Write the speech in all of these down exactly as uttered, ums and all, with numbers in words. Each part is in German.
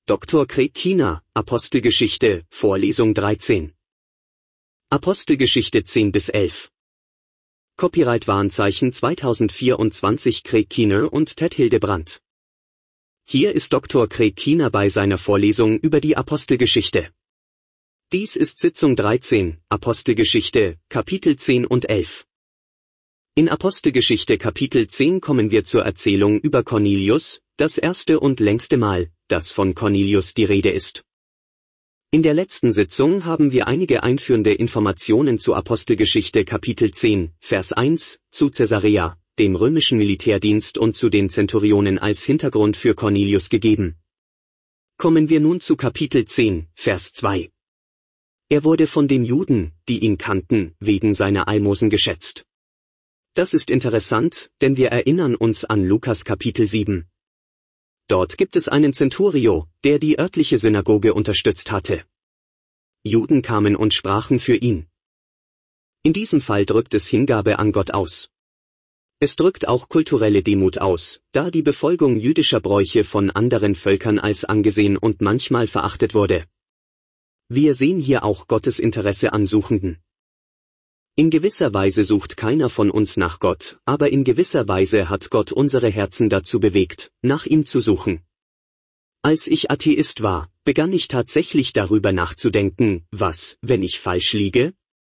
Doktor Craig Keener, Apostelgeschichte, Vorlesung dreizehn. Apostelgeschichte zehn bis elf. Copyright Warnzeichen zweitausendvierundzwanzig Craig Keener und Ted Hildebrandt. Hier ist Doktor Craig Keener bei seiner Vorlesung über die Apostelgeschichte. Dies ist Sitzung dreizehn, Apostelgeschichte, Kapitel zehn und elf. In Apostelgeschichte Kapitel zehn kommen wir zur Erzählung über Cornelius, das erste und längste Mal, dass von Cornelius die Rede ist. In der letzten Sitzung haben wir einige einführende Informationen zu Apostelgeschichte Kapitel zehn, Vers eins, zu Caesarea, dem römischen Militärdienst und zu den Zenturionen als Hintergrund für Cornelius gegeben. Kommen wir nun zu Kapitel zehn, Vers zwei. Er wurde von den Juden, die ihn kannten, wegen seiner Almosen geschätzt. Das ist interessant, denn wir erinnern uns an Lukas Kapitel sieben. Dort gibt es einen Centurio, der die örtliche Synagoge unterstützt hatte. Juden kamen und sprachen für ihn. In diesem Fall drückt es Hingabe an Gott aus. Es drückt auch kulturelle Demut aus, da die Befolgung jüdischer Bräuche von anderen Völkern als angesehen und manchmal verachtet wurde. Wir sehen hier auch Gottes Interesse an Suchenden. In gewisser Weise sucht keiner von uns nach Gott, aber in gewisser Weise hat Gott unsere Herzen dazu bewegt, nach ihm zu suchen. Als ich Atheist war, begann ich tatsächlich darüber nachzudenken, was, wenn ich falsch liege?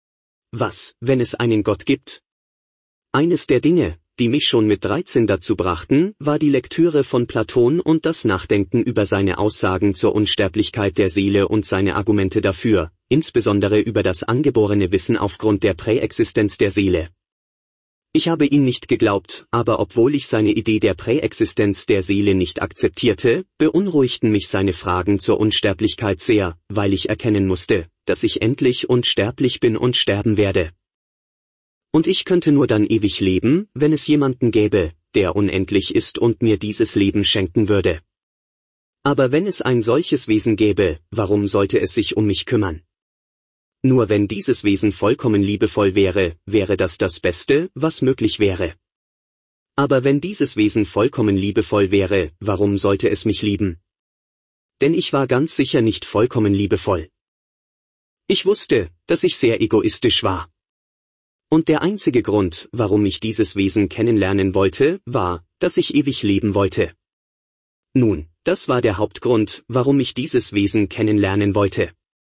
Was, wenn es einen Gott gibt? Eines der Dinge, die mich schon mit dreizehn dazu brachten, war die Lektüre von Platon und das Nachdenken über seine Aussagen zur Unsterblichkeit der Seele und seine Argumente dafür, insbesondere über das angeborene Wissen aufgrund der Präexistenz der Seele. Ich habe ihm nicht geglaubt, aber obwohl ich seine Idee der Präexistenz der Seele nicht akzeptierte, beunruhigten mich seine Fragen zur Unsterblichkeit sehr, weil ich erkennen musste, dass ich endlich unsterblich bin und sterben werde. Und ich könnte nur dann ewig leben, wenn es jemanden gäbe, der unendlich ist und mir dieses Leben schenken würde. Aber wenn es ein solches Wesen gäbe, warum sollte es sich um mich kümmern? Nur wenn dieses Wesen vollkommen liebevoll wäre, wäre das das Beste, was möglich wäre. Aber wenn dieses Wesen vollkommen liebevoll wäre, warum sollte es mich lieben? Denn ich war ganz sicher nicht vollkommen liebevoll. Ich wusste, dass ich sehr egoistisch war. Und der einzige Grund, warum ich dieses Wesen kennenlernen wollte, war, dass ich ewig leben wollte. Nun, das war der Hauptgrund, warum ich dieses Wesen kennenlernen wollte.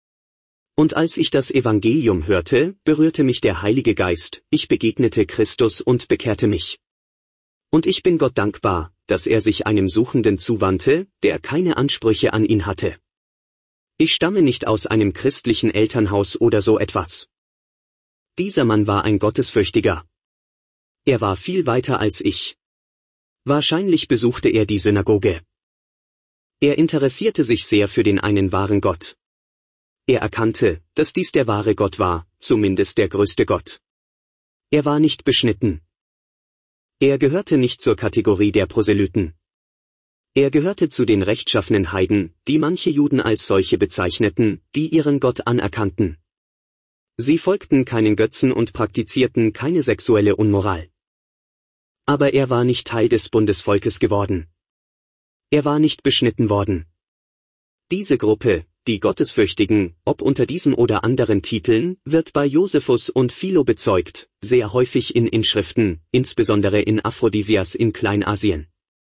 Und als ich das Evangelium hörte, berührte mich der Heilige Geist, ich begegnete Christus und bekehrte mich. Und ich bin Gott dankbar, dass er sich einem Suchenden zuwandte, der keine Ansprüche an ihn hatte. Ich stamme nicht aus einem christlichen Elternhaus oder so etwas. Dieser Mann war ein Gottesfürchtiger. Er war viel weiter als ich. Wahrscheinlich besuchte er die Synagoge. Er interessierte sich sehr für den einen wahren Gott. Er erkannte, dass dies der wahre Gott war, zumindest der größte Gott. Er war nicht beschnitten. Er gehörte nicht zur Kategorie der Proselyten. Er gehörte zu den rechtschaffenen Heiden, die manche Juden als solche bezeichneten, die ihren Gott anerkannten. Sie folgten keinen Götzen und praktizierten keine sexuelle Unmoral. Aber er war nicht Teil des Bundesvolkes geworden. Er war nicht beschnitten worden. Diese Gruppe, die Gottesfürchtigen, ob unter diesem oder anderen Titeln, wird bei Josephus und Philo bezeugt, sehr häufig in Inschriften, insbesondere in Aphrodisias in Kleinasien.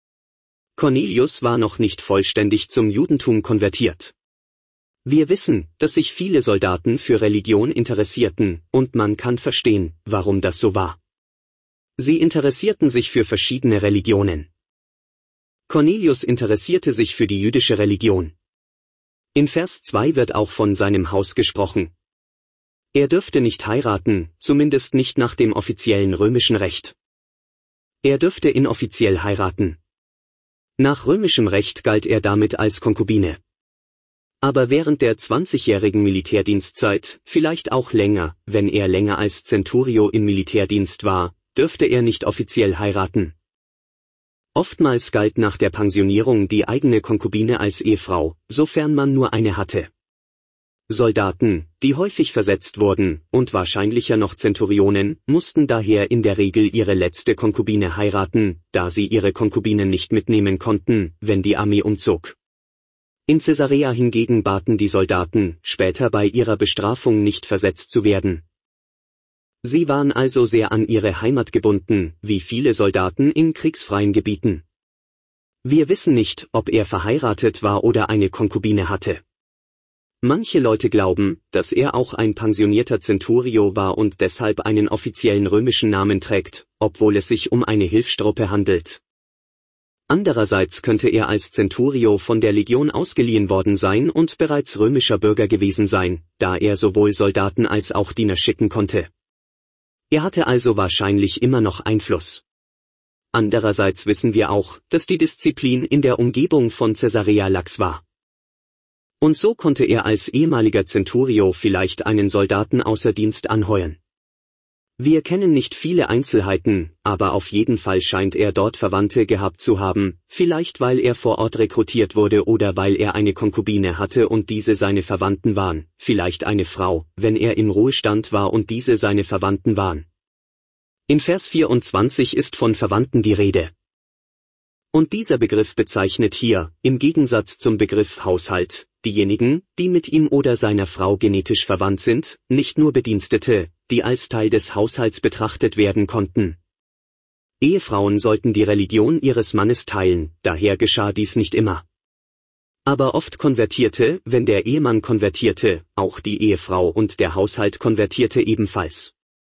Cornelius war noch nicht vollständig zum Judentum konvertiert. Wir wissen, dass sich viele Soldaten für Religion interessierten, und man kann verstehen, warum das so war. Sie interessierten sich für verschiedene Religionen. Cornelius interessierte sich für die jüdische Religion. In Vers zwei wird auch von seinem Haus gesprochen. Er dürfte nicht heiraten, zumindest nicht nach dem offiziellen römischen Recht. Er dürfte inoffiziell heiraten. Nach römischem Recht galt er damit als Konkubine. Aber während der zwanzigjährigen Militärdienstzeit, vielleicht auch länger, wenn er länger als Centurio im Militärdienst war, dürfte er nicht offiziell heiraten. Oftmals galt nach der Pensionierung die eigene Konkubine als Ehefrau, sofern man nur eine hatte. Soldaten, die häufig versetzt wurden, und wahrscheinlicher noch Zenturionen, mussten daher in der Regel ihre letzte Konkubine heiraten, da sie ihre Konkubinen nicht mitnehmen konnten, wenn die Armee umzog. In Caesarea hingegen baten die Soldaten, später bei ihrer Bestrafung nicht versetzt zu werden. Sie waren also sehr an ihre Heimat gebunden, wie viele Soldaten in kriegsfreien Gebieten. Wir wissen nicht, ob er verheiratet war oder eine Konkubine hatte. Manche Leute glauben, dass er auch ein pensionierter Centurio war und deshalb einen offiziellen römischen Namen trägt, obwohl es sich um eine Hilfstruppe handelt. Andererseits könnte er als Centurio von der Legion ausgeliehen worden sein und bereits römischer Bürger gewesen sein, da er sowohl Soldaten als auch Diener schicken konnte. Er hatte also wahrscheinlich immer noch Einfluss. Andererseits wissen wir auch, dass die Disziplin in der Umgebung von Caesarea lax war. Und so konnte er als ehemaliger Centurio vielleicht einen Soldaten außer Dienst anheuern. Wir kennen nicht viele Einzelheiten, aber auf jeden Fall scheint er dort Verwandte gehabt zu haben, vielleicht weil er vor Ort rekrutiert wurde oder weil er eine Konkubine hatte und diese seine Verwandten waren, vielleicht eine Frau, wenn er im Ruhestand war und diese seine Verwandten waren. In Vers vierundzwanzig ist von Verwandten die Rede. Und dieser Begriff bezeichnet hier, im Gegensatz zum Begriff Haushalt, diejenigen, die mit ihm oder seiner Frau genetisch verwandt sind, nicht nur Bedienstete, die als Teil des Haushalts betrachtet werden konnten. Ehefrauen sollten die Religion ihres Mannes teilen, daher geschah dies nicht immer. Aber oft konvertierte, wenn der Ehemann konvertierte, auch die Ehefrau und der Haushalt konvertierte ebenfalls.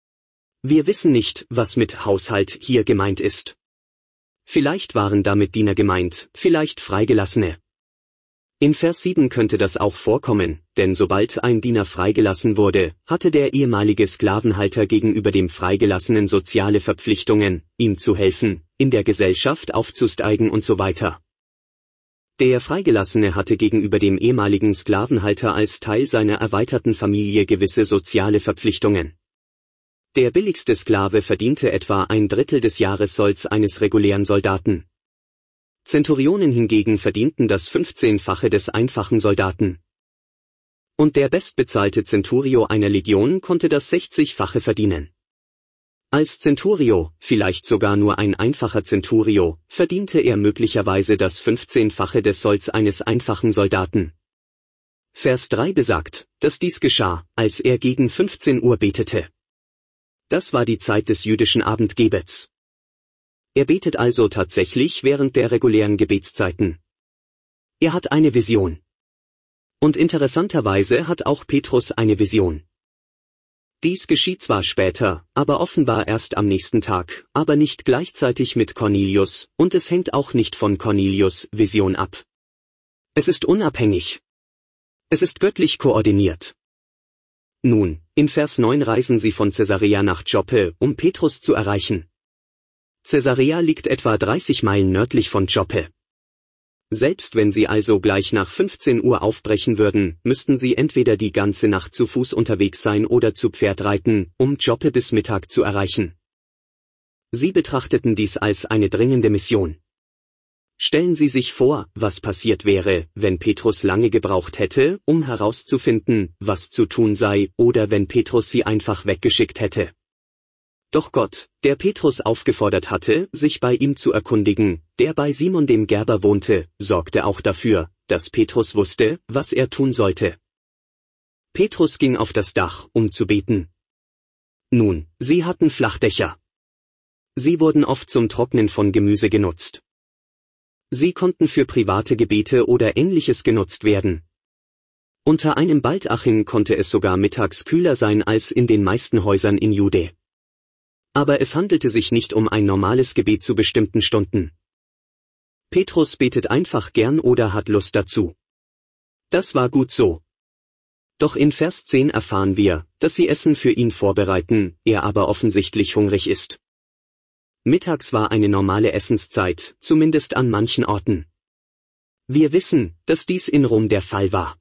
Wir wissen nicht, was mit Haushalt hier gemeint ist. Vielleicht waren damit Diener gemeint, vielleicht Freigelassene. In Vers sieben könnte das auch vorkommen, denn sobald ein Diener freigelassen wurde, hatte der ehemalige Sklavenhalter gegenüber dem Freigelassenen soziale Verpflichtungen, ihm zu helfen, in der Gesellschaft aufzusteigen und so weiter. Der Freigelassene hatte gegenüber dem ehemaligen Sklavenhalter als Teil seiner erweiterten Familie gewisse soziale Verpflichtungen. Der billigste Sklave verdiente etwa ein Drittel des Jahressolds eines regulären Soldaten. Zenturionen hingegen verdienten das fünfzehnfache des einfachen Soldaten. Und der bestbezahlte Centurio einer Legion konnte das sechzigfache verdienen. Als Centurio, vielleicht sogar nur ein einfacher Centurio, verdiente er möglicherweise das fünfzehnfache des Solds eines einfachen Soldaten. Vers drei besagt, dass dies geschah, als er gegen fünfzehn Uhr betete. Das war die Zeit des jüdischen Abendgebets. Er betet also tatsächlich während der regulären Gebetszeiten. Er hat eine Vision. Und interessanterweise hat auch Petrus eine Vision. Dies geschieht zwar später, aber offenbar erst am nächsten Tag, aber nicht gleichzeitig mit Cornelius, und es hängt auch nicht von Cornelius' Vision ab. Es ist unabhängig. Es ist göttlich koordiniert. Nun, in Vers neun reisen sie von Caesarea nach Joppe, um Petrus zu erreichen. Caesarea liegt etwa dreißig Meilen nördlich von Joppe. Selbst wenn sie also gleich nach fünfzehn Uhr aufbrechen würden, müssten sie entweder die ganze Nacht zu Fuß unterwegs sein oder zu Pferd reiten, um Joppe bis Mittag zu erreichen. Sie betrachteten dies als eine dringende Mission. Stellen Sie sich vor, was passiert wäre, wenn Petrus lange gebraucht hätte, um herauszufinden, was zu tun sei, oder wenn Petrus sie einfach weggeschickt hätte. Doch Gott, der Petrus aufgefordert hatte, sich bei ihm zu erkundigen, der bei Simon dem Gerber wohnte, sorgte auch dafür, dass Petrus wusste, was er tun sollte. Petrus ging auf das Dach, um zu beten. Nun, sie hatten Flachdächer. Sie wurden oft zum Trocknen von Gemüse genutzt. Sie konnten für private Gebete oder Ähnliches genutzt werden. Unter einem Baldachin konnte es sogar mittags kühler sein als in den meisten Häusern in Jude. Aber es handelte sich nicht um ein normales Gebet zu bestimmten Stunden. Petrus betet einfach gern oder hat Lust dazu. Das war gut so. Doch in Vers zehn erfahren wir, dass sie Essen für ihn vorbereiten, er aber offensichtlich hungrig ist. Mittags war eine normale Essenszeit, zumindest an manchen Orten. Wir wissen, dass dies in Rom der Fall war.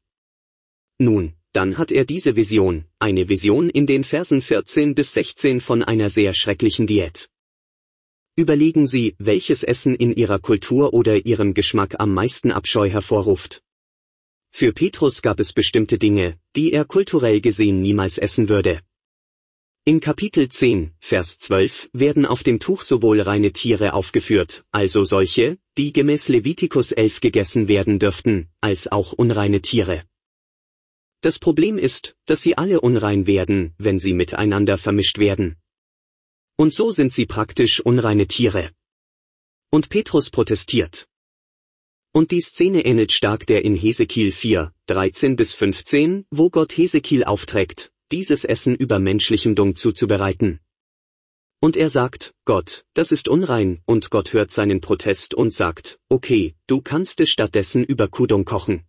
Nun, dann hat er diese Vision, eine Vision in den Versen vierzehn bis sechzehn von einer sehr schrecklichen Diät. Überlegen Sie, welches Essen in Ihrer Kultur oder Ihrem Geschmack am meisten Abscheu hervorruft. Für Petrus gab es bestimmte Dinge, die er kulturell gesehen niemals essen würde. In Kapitel zehn, Vers zwölf werden auf dem Tuch sowohl reine Tiere aufgeführt, also solche, die gemäß Levitikus elf gegessen werden dürften, als auch unreine Tiere. Das Problem ist, dass sie alle unrein werden, wenn sie miteinander vermischt werden. Und so sind sie praktisch unreine Tiere. Und Petrus protestiert. Und die Szene ähnelt stark der in Hesekiel vier, dreizehn bis fünfzehn, wo Gott Hesekiel aufträgt, dieses Essen über menschlichem Dung zuzubereiten. Und er sagt, Gott, das ist unrein, und Gott hört seinen Protest und sagt, okay, du kannst es stattdessen über Kuhdung kochen.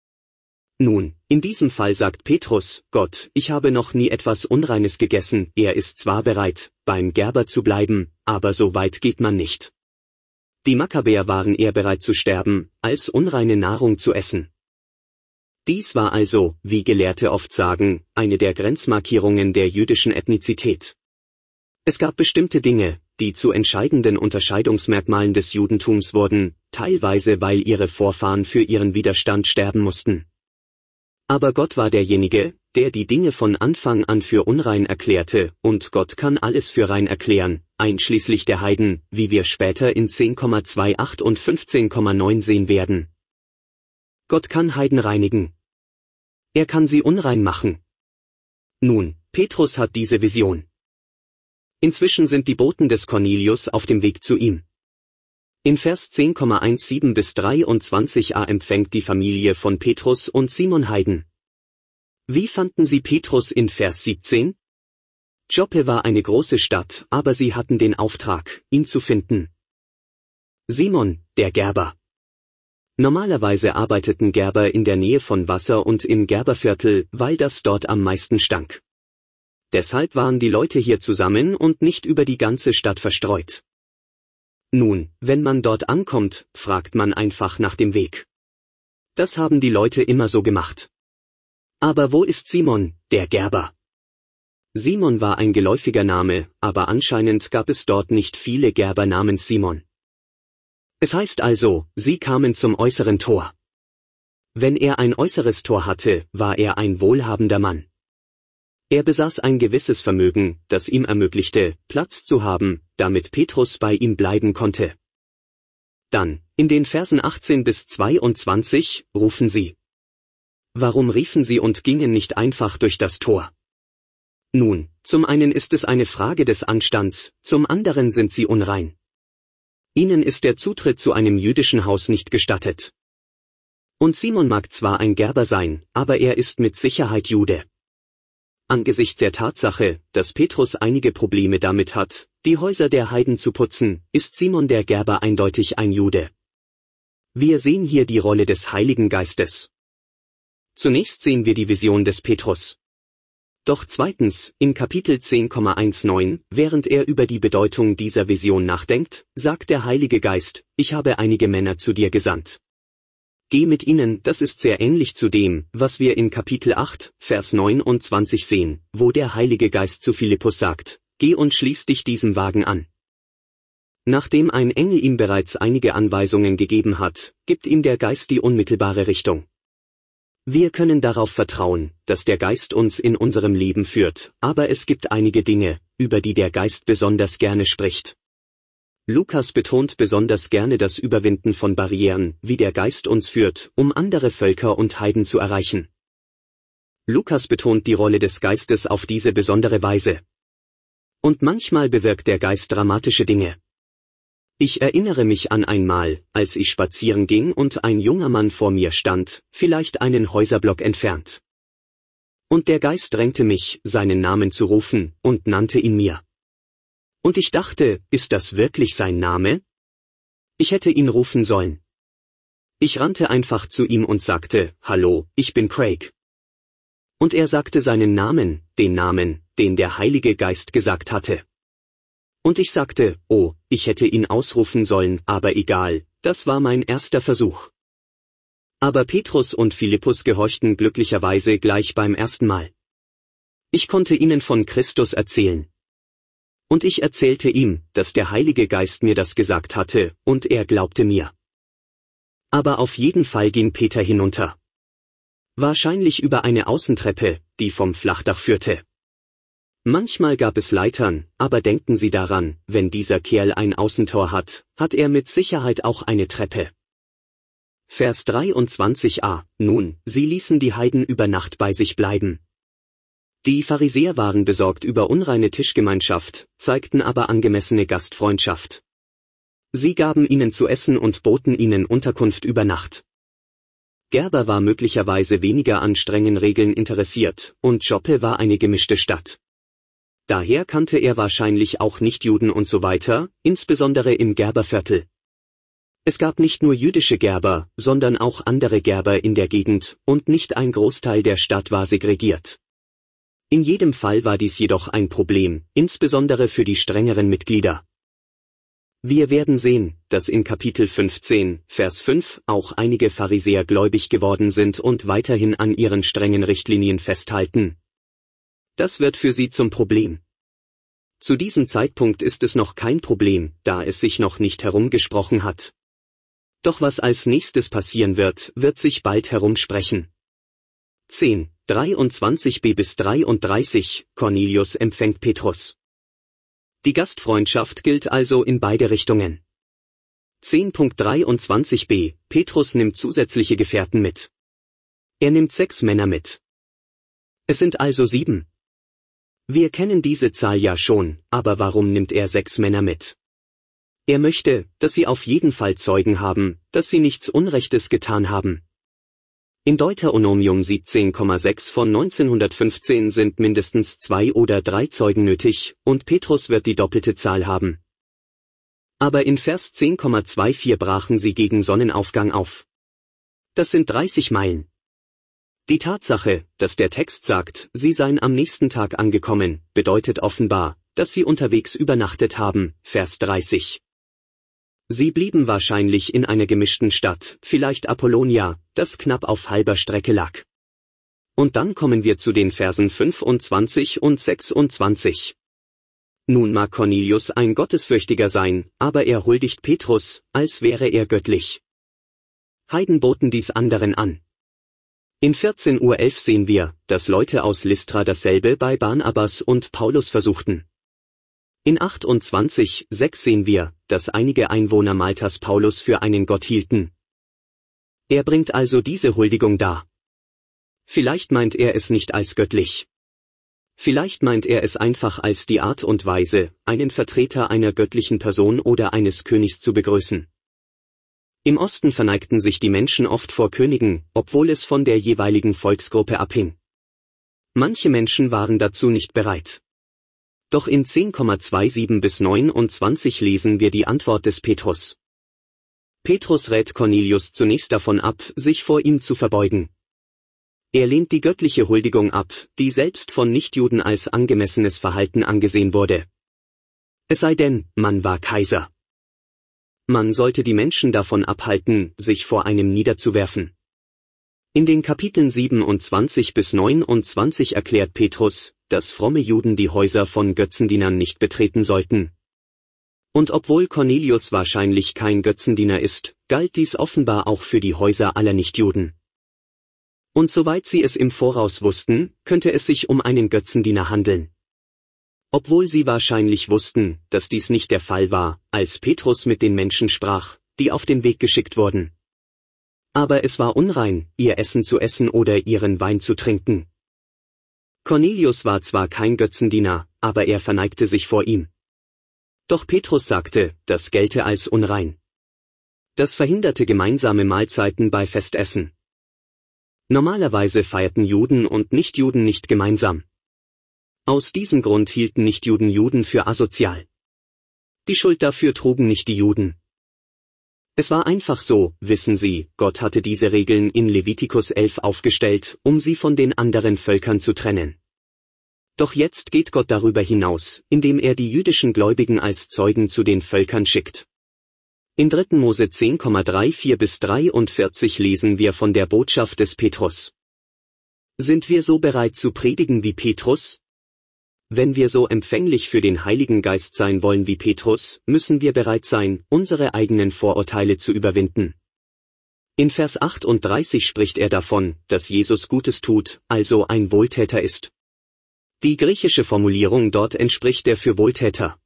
Nun, in diesem Fall sagt Petrus, Gott, ich habe noch nie etwas Unreines gegessen, er ist zwar bereit, beim Gerber zu bleiben, aber so weit geht man nicht. Die Makkabäer waren eher bereit zu sterben, als unreine Nahrung zu essen. Dies war also, wie Gelehrte oft sagen, eine der Grenzmarkierungen der jüdischen Ethnizität. Es gab bestimmte Dinge, die zu entscheidenden Unterscheidungsmerkmalen des Judentums wurden, teilweise weil ihre Vorfahren für ihren Widerstand sterben mussten. Aber Gott war derjenige, der die Dinge von Anfang an für unrein erklärte, und Gott kann alles für rein erklären, einschließlich der Heiden, wie wir später in zehn Komma achtundzwanzig und fünfzehn Komma neun sehen werden. Gott kann Heiden reinigen. Er kann sie unrein machen. Nun, Petrus hat diese Vision. Inzwischen sind die Boten des Cornelius auf dem Weg zu ihm. In Vers zehn Komma siebzehn bis dreiundzwanzig a empfängt die Familie von Petrus und Simon Heiden. Wie fanden sie Petrus in Vers siebzehn? Joppe war eine große Stadt, aber sie hatten den Auftrag, ihn zu finden. Simon, der Gerber. Normalerweise arbeiteten Gerber in der Nähe von Wasser und im Gerberviertel, weil das dort am meisten stank. Deshalb waren die Leute hier zusammen und nicht über die ganze Stadt verstreut. Nun, wenn man dort ankommt, fragt man einfach nach dem Weg. Das haben die Leute immer so gemacht. Aber wo ist Simon, der Gerber? Simon war ein geläufiger Name, aber anscheinend gab es dort nicht viele Gerber namens Simon. Es heißt also, sie kamen zum äußeren Tor. Wenn er ein äußeres Tor hatte, war er ein wohlhabender Mann. Er besaß ein gewisses Vermögen, das ihm ermöglichte, Platz zu haben, damit Petrus bei ihm bleiben konnte. Dann, in den Versen achtzehn bis zweiundzwanzig, rufen sie. Warum riefen sie und gingen nicht einfach durch das Tor? Nun, zum einen ist es eine Frage des Anstands, zum anderen sind sie unrein. Ihnen ist der Zutritt zu einem jüdischen Haus nicht gestattet. Und Simon mag zwar ein Gerber sein, aber er ist mit Sicherheit Jude. Angesichts der Tatsache, dass Petrus einige Probleme damit hat, die Häuser der Heiden zu putzen, ist Simon der Gerber eindeutig ein Jude. Wir sehen hier die Rolle des Heiligen Geistes. Zunächst sehen wir die Vision des Petrus. Doch zweitens, in Kapitel zehn Komma neunzehn, während er über die Bedeutung dieser Vision nachdenkt, sagt der Heilige Geist, ich habe einige Männer zu dir gesandt. Geh mit ihnen, das ist sehr ähnlich zu dem, was wir in Kapitel acht, Vers neunundzwanzig sehen, wo der Heilige Geist zu Philippus sagt, geh und schließ dich diesem Wagen an. Nachdem ein Engel ihm bereits einige Anweisungen gegeben hat, gibt ihm der Geist die unmittelbare Richtung. Wir können darauf vertrauen, dass der Geist uns in unserem Leben führt, aber es gibt einige Dinge, über die der Geist besonders gerne spricht. Lukas betont besonders gerne das Überwinden von Barrieren, wie der Geist uns führt, um andere Völker und Heiden zu erreichen. Lukas betont die Rolle des Geistes auf diese besondere Weise. Und manchmal bewirkt der Geist dramatische Dinge. Ich erinnere mich an einmal, als ich spazieren ging und ein junger Mann vor mir stand, vielleicht einen Häuserblock entfernt. Und der Geist drängte mich, seinen Namen zu rufen, und nannte ihn mir. Und ich dachte, ist das wirklich sein Name? Ich hätte ihn rufen sollen. Ich rannte einfach zu ihm und sagte, hallo, ich bin Craig. Und er sagte seinen Namen, den Namen, den der Heilige Geist gesagt hatte. Und ich sagte, oh, ich hätte ihn ausrufen sollen, aber egal, das war mein erster Versuch. Aber Petrus und Philippus gehorchten glücklicherweise gleich beim ersten Mal. Ich konnte ihnen von Christus erzählen. Und ich erzählte ihm, dass der Heilige Geist mir das gesagt hatte, und er glaubte mir. Aber auf jeden Fall ging Peter hinunter. Wahrscheinlich über eine Außentreppe, die vom Flachdach führte. Manchmal gab es Leitern, aber denken Sie daran, wenn dieser Kerl ein Außentor hat, hat er mit Sicherheit auch eine Treppe. Vers dreiundzwanzig a. Nun, sie ließen die Heiden über Nacht bei sich bleiben. Die Pharisäer waren besorgt über unreine Tischgemeinschaft, zeigten aber angemessene Gastfreundschaft. Sie gaben ihnen zu essen und boten ihnen Unterkunft über Nacht. Gerber war möglicherweise weniger an strengen Regeln interessiert, und Joppe war eine gemischte Stadt. Daher kannte er wahrscheinlich auch Nichtjuden und so weiter, insbesondere im Gerberviertel. Es gab nicht nur jüdische Gerber, sondern auch andere Gerber in der Gegend, und nicht ein Großteil der Stadt war segregiert. In jedem Fall war dies jedoch ein Problem, insbesondere für die strengeren Mitglieder. Wir werden sehen, dass in Kapitel fünfzehn, Vers fünf auch einige Pharisäer gläubig geworden sind und weiterhin an ihren strengen Richtlinien festhalten. Das wird für sie zum Problem. Zu diesem Zeitpunkt ist es noch kein Problem, da es sich noch nicht herumgesprochen hat. Doch was als nächstes passieren wird, wird sich bald herumsprechen. zehn, dreiundzwanzig b bis dreiunddreißig, Cornelius empfängt Petrus. Die Gastfreundschaft gilt also in beide Richtungen. zehn Punkt dreiundzwanzig b, Petrus nimmt zusätzliche Gefährten mit. Er nimmt sechs Männer mit. Es sind also sieben. Wir kennen diese Zahl ja schon, aber warum nimmt er sechs Männer mit? Er möchte, dass sie auf jeden Fall Zeugen haben, dass sie nichts Unrechtes getan haben. In Deuteronomium siebzehn Komma sechs von neunzehnhundertfünfzehn sind mindestens zwei oder drei Zeugen nötig, und Petrus wird die doppelte Zahl haben. Aber in Vers zehn Komma vierundzwanzig brachen sie gegen Sonnenaufgang auf. Das sind dreißig Meilen. Die Tatsache, dass der Text sagt, sie seien am nächsten Tag angekommen, bedeutet offenbar, dass sie unterwegs übernachtet haben, Vers dreißig. Sie blieben wahrscheinlich in einer gemischten Stadt, vielleicht Apollonia, das knapp auf halber Strecke lag. Und dann kommen wir zu den Versen fünfundzwanzig und sechsundzwanzig. Nun mag Cornelius ein Gottesfürchtiger sein, aber er huldigt Petrus, als wäre er göttlich. Heiden boten dies anderen an. In vierzehn Uhr elf sehen wir, dass Leute aus Lystra dasselbe bei Barnabas und Paulus versuchten. In achtundzwanzig sechs sehen wir, dass einige Einwohner Maltas Paulus für einen Gott hielten. Er bringt also diese Huldigung dar. Vielleicht meint er es nicht als göttlich. Vielleicht meint er es einfach als die Art und Weise, einen Vertreter einer göttlichen Person oder eines Königs zu begrüßen. Im Osten verneigten sich die Menschen oft vor Königen, obwohl es von der jeweiligen Volksgruppe abhing. Manche Menschen waren dazu nicht bereit. Doch in zehn Komma siebenundzwanzig bis neunundzwanzig lesen wir die Antwort des Petrus. Petrus rät Cornelius zunächst davon ab, sich vor ihm zu verbeugen. Er lehnt die göttliche Huldigung ab, die selbst von Nichtjuden als angemessenes Verhalten angesehen wurde. Es sei denn, man war Kaiser. Man sollte die Menschen davon abhalten, sich vor einem niederzuwerfen. In den Kapiteln siebenundzwanzig bis neunundzwanzig erklärt Petrus, dass fromme Juden die Häuser von Götzendienern nicht betreten sollten. Und obwohl Cornelius wahrscheinlich kein Götzendiener ist, galt dies offenbar auch für die Häuser aller Nichtjuden. Und soweit sie es im Voraus wussten, könnte es sich um einen Götzendiener handeln. Obwohl sie wahrscheinlich wussten, dass dies nicht der Fall war, als Petrus mit den Menschen sprach, die auf den Weg geschickt wurden. Aber es war unrein, ihr Essen zu essen oder ihren Wein zu trinken. Cornelius war zwar kein Götzendiener, aber er verneigte sich vor ihm. Doch Petrus sagte, das gelte als unrein. Das verhinderte gemeinsame Mahlzeiten bei Festessen. Normalerweise feierten Juden und Nichtjuden nicht gemeinsam. Aus diesem Grund hielten Nichtjuden Juden für asozial. Die Schuld dafür trugen nicht die Juden. Es war einfach so, wissen Sie, Gott hatte diese Regeln in Levitikus elf aufgestellt, um sie von den anderen Völkern zu trennen. Doch jetzt geht Gott darüber hinaus, indem er die jüdischen Gläubigen als Zeugen zu den Völkern schickt. In dritten Mose zehn Komma vierunddreißig bis dreiundvierzig lesen wir von der Botschaft des Petrus. Sind wir so bereit zu predigen wie Petrus? Wenn wir so empfänglich für den Heiligen Geist sein wollen wie Petrus, müssen wir bereit sein, unsere eigenen Vorurteile zu überwinden. In Vers achtunddreißig spricht er davon, dass Jesus Gutes tut, also ein Wohltäter ist. Die griechische Formulierung dort entspricht der für Wohltäter.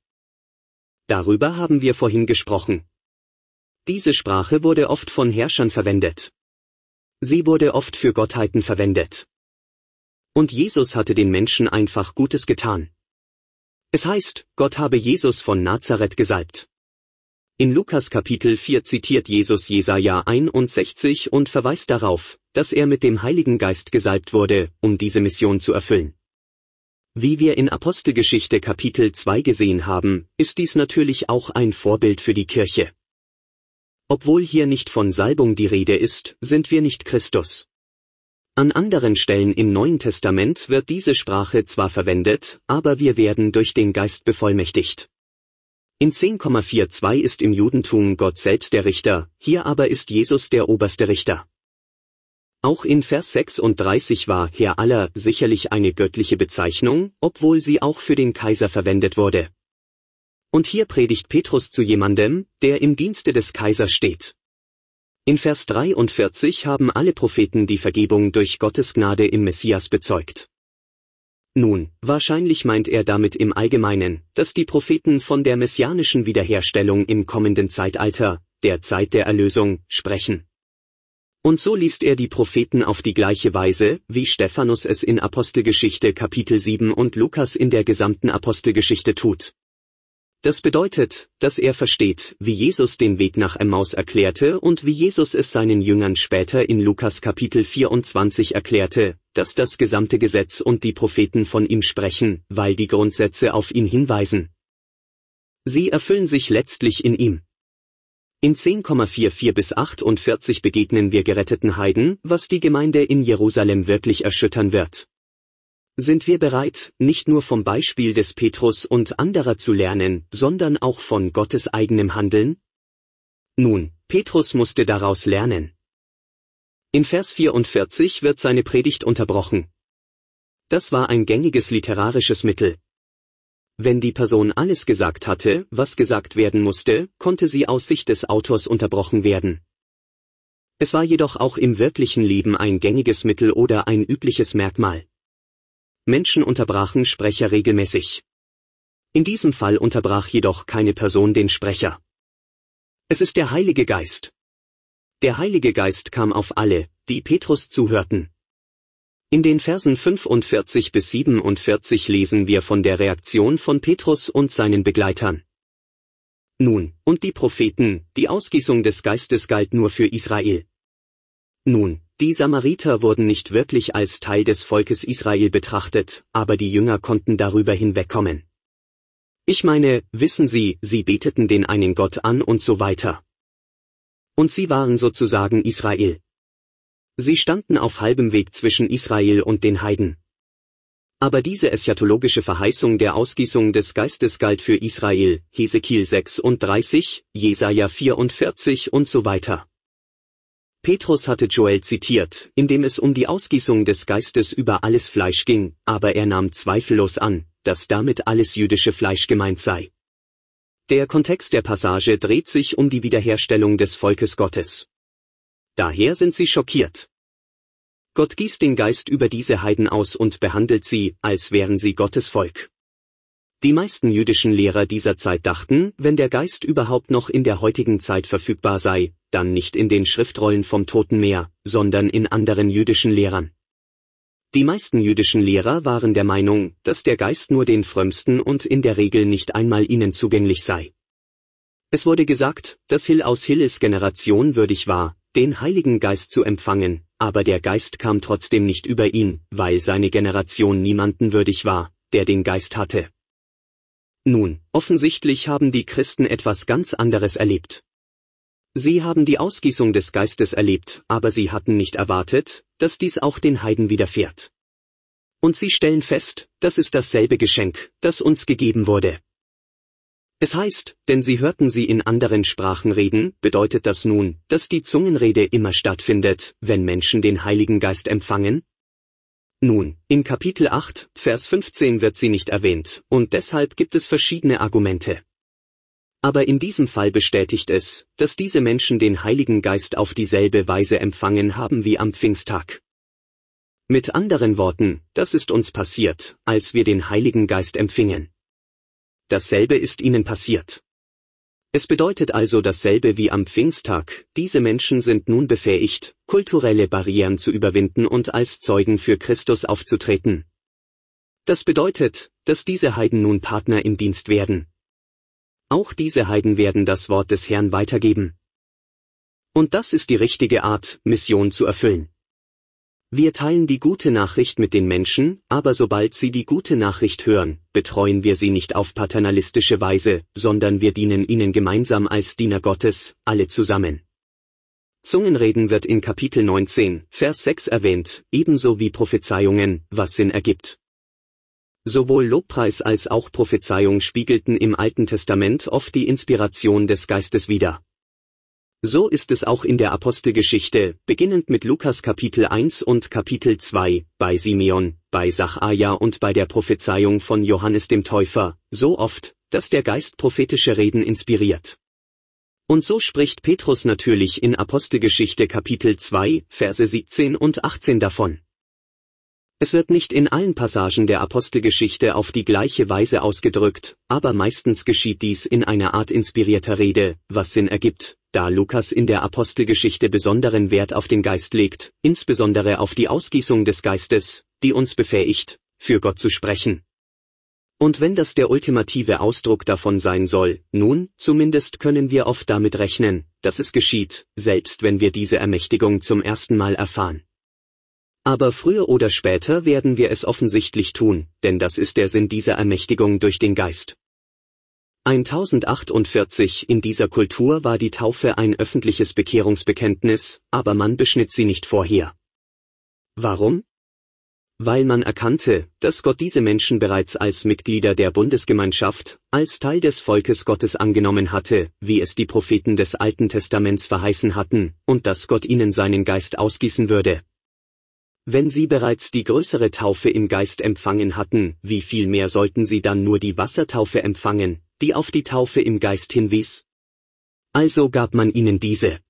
Darüber haben wir vorhin gesprochen. Diese Sprache wurde oft von Herrschern verwendet. Sie wurde oft für Gottheiten verwendet. Und Jesus hatte den Menschen einfach Gutes getan. Es heißt, Gott habe Jesus von Nazareth gesalbt. In Lukas Kapitel vier zitiert Jesus Jesaja einundsechzig und verweist darauf, dass er mit dem Heiligen Geist gesalbt wurde, um diese Mission zu erfüllen. Wie wir in Apostelgeschichte Kapitel zwei gesehen haben, ist dies natürlich auch ein Vorbild für die Kirche. Obwohl hier nicht von Salbung die Rede ist, sind wir nicht Christus. An anderen Stellen im Neuen Testament wird diese Sprache zwar verwendet, aber wir werden durch den Geist bevollmächtigt. In zehn Komma zweiundvierzig ist im Judentum Gott selbst der Richter, hier aber ist Jesus der oberste Richter. Auch in Vers sechsunddreißig war Herr aller sicherlich eine göttliche Bezeichnung, obwohl sie auch für den Kaiser verwendet wurde. Und hier predigt Petrus zu jemandem, der im Dienste des Kaisers steht. In Vers dreiundvierzig haben alle Propheten die Vergebung durch Gottes Gnade im Messias bezeugt. Nun, wahrscheinlich meint er damit im Allgemeinen, dass die Propheten von der messianischen Wiederherstellung im kommenden Zeitalter, der Zeit der Erlösung, sprechen. Und so liest er die Propheten auf die gleiche Weise, wie Stephanus es in Apostelgeschichte Kapitel sieben und Lukas in der gesamten Apostelgeschichte tut. Das bedeutet, dass er versteht, wie Jesus den Weg nach Emmaus erklärte und wie Jesus es seinen Jüngern später in Lukas Kapitel vierundzwanzig erklärte, dass das gesamte Gesetz und die Propheten von ihm sprechen, weil die Grundsätze auf ihn hinweisen. Sie erfüllen sich letztlich in ihm. In zehn Komma vierundvierzig bis achtundvierzig begegnen wir geretteten Heiden, was die Gemeinde in Jerusalem wirklich erschüttern wird. Sind wir bereit, nicht nur vom Beispiel des Petrus und anderer zu lernen, sondern auch von Gottes eigenem Handeln? Nun, Petrus musste daraus lernen. In Vers vierundvierzig wird seine Predigt unterbrochen. Das war ein gängiges literarisches Mittel. Wenn die Person alles gesagt hatte, was gesagt werden musste, konnte sie aus Sicht des Autors unterbrochen werden. Es war jedoch auch im wirklichen Leben ein gängiges Mittel oder ein übliches Merkmal. Menschen unterbrachen Sprecher regelmäßig. In diesem Fall unterbrach jedoch keine Person den Sprecher. Es ist der Heilige Geist. Der Heilige Geist kam auf alle, die Petrus zuhörten. In den Versen fünfundvierzig bis siebenundvierzig lesen wir von der Reaktion von Petrus und seinen Begleitern. Nun, und die Propheten, die Ausgießung des Geistes galt nur für Israel. Nun, die Samariter wurden nicht wirklich als Teil des Volkes Israel betrachtet, aber die Jünger konnten darüber hinwegkommen. Ich meine, wissen Sie, sie beteten den einen Gott an und so weiter. Und sie waren sozusagen Israel. Sie standen auf halbem Weg zwischen Israel und den Heiden. Aber diese eschatologische Verheißung der Ausgießung des Geistes galt für Israel, Hesekiel sechsunddreißig, Jesaja vierundvierzig und so weiter. Petrus hatte Joel zitiert, in dem es um die Ausgießung des Geistes über alles Fleisch ging, aber er nahm zweifellos an, dass damit alles jüdische Fleisch gemeint sei. Der Kontext der Passage dreht sich um die Wiederherstellung des Volkes Gottes. Daher sind sie schockiert. Gott gießt den Geist über diese Heiden aus und behandelt sie, als wären sie Gottes Volk. Die meisten jüdischen Lehrer dieser Zeit dachten, wenn der Geist überhaupt noch in der heutigen Zeit verfügbar sei, dann nicht in den Schriftrollen vom Toten Meer, sondern in anderen jüdischen Lehrern. Die meisten jüdischen Lehrer waren der Meinung, dass der Geist nur den Frömmsten und in der Regel nicht einmal ihnen zugänglich sei. Es wurde gesagt, dass Hill aus Hilles Generation würdig war, den Heiligen Geist zu empfangen, aber der Geist kam trotzdem nicht über ihn, weil seine Generation niemanden würdig war, der den Geist hatte. Nun, offensichtlich haben die Christen etwas ganz anderes erlebt. Sie haben die Ausgießung des Geistes erlebt, aber sie hatten nicht erwartet, dass dies auch den Heiden widerfährt. Und sie stellen fest, das ist dasselbe Geschenk, das uns gegeben wurde. Es heißt, denn sie hörten sie in anderen Sprachen reden, bedeutet das nun, dass die Zungenrede immer stattfindet, wenn Menschen den Heiligen Geist empfangen? Nun, in Kapitel acht, Vers fünfzehn wird sie nicht erwähnt, und deshalb gibt es verschiedene Argumente. Aber in diesem Fall bestätigt es, dass diese Menschen den Heiligen Geist auf dieselbe Weise empfangen haben wie am Pfingsttag. Mit anderen Worten, das ist uns passiert, als wir den Heiligen Geist empfingen. Dasselbe ist ihnen passiert. Es bedeutet also dasselbe wie am Pfingsttag, diese Menschen sind nun befähigt, kulturelle Barrieren zu überwinden und als Zeugen für Christus aufzutreten. Das bedeutet, dass diese Heiden nun Partner im Dienst werden. Auch diese Heiden werden das Wort des Herrn weitergeben. Und das ist die richtige Art, Mission zu erfüllen. Wir teilen die gute Nachricht mit den Menschen, aber sobald sie die gute Nachricht hören, betreuen wir sie nicht auf paternalistische Weise, sondern wir dienen ihnen gemeinsam als Diener Gottes, alle zusammen. Zungenreden wird in Kapitel neunzehn, Vers sechs erwähnt, ebenso wie Prophezeiungen, was Sinn ergibt. Sowohl Lobpreis als auch Prophezeiung spiegelten im Alten Testament oft die Inspiration des Geistes wider. So ist es auch in der Apostelgeschichte, beginnend mit Lukas Kapitel eins und Kapitel zwei, bei Simeon, bei Sacharja und bei der Prophezeiung von Johannes dem Täufer, so oft, dass der Geist prophetische Reden inspiriert. Und so spricht Petrus natürlich in Apostelgeschichte Kapitel zwei, Verse siebzehn und achtzehn davon. Es wird nicht in allen Passagen der Apostelgeschichte auf die gleiche Weise ausgedrückt, aber meistens geschieht dies in einer Art inspirierter Rede, was Sinn ergibt, da Lukas in der Apostelgeschichte besonderen Wert auf den Geist legt, insbesondere auf die Ausgießung des Geistes, die uns befähigt, für Gott zu sprechen. Und wenn das der ultimative Ausdruck davon sein soll, nun, zumindest können wir oft damit rechnen, dass es geschieht, selbst wenn wir diese Ermächtigung zum ersten Mal erfahren. Aber früher oder später werden wir es offensichtlich tun, denn das ist der Sinn dieser Ermächtigung durch den Geist. tausendachtachtundvierzig In dieser Kultur war die Taufe ein öffentliches Bekehrungsbekenntnis, aber man beschnitt sie nicht vorher. Warum? Weil man erkannte, dass Gott diese Menschen bereits als Mitglieder der Bundesgemeinschaft, als Teil des Volkes Gottes angenommen hatte, wie es die Propheten des Alten Testaments verheißen hatten, und dass Gott ihnen seinen Geist ausgießen würde. Wenn sie bereits die größere Taufe im Geist empfangen hatten, wie viel mehr sollten sie dann nur die Wassertaufe empfangen, die auf die Taufe im Geist hinwies? Also gab man ihnen diese.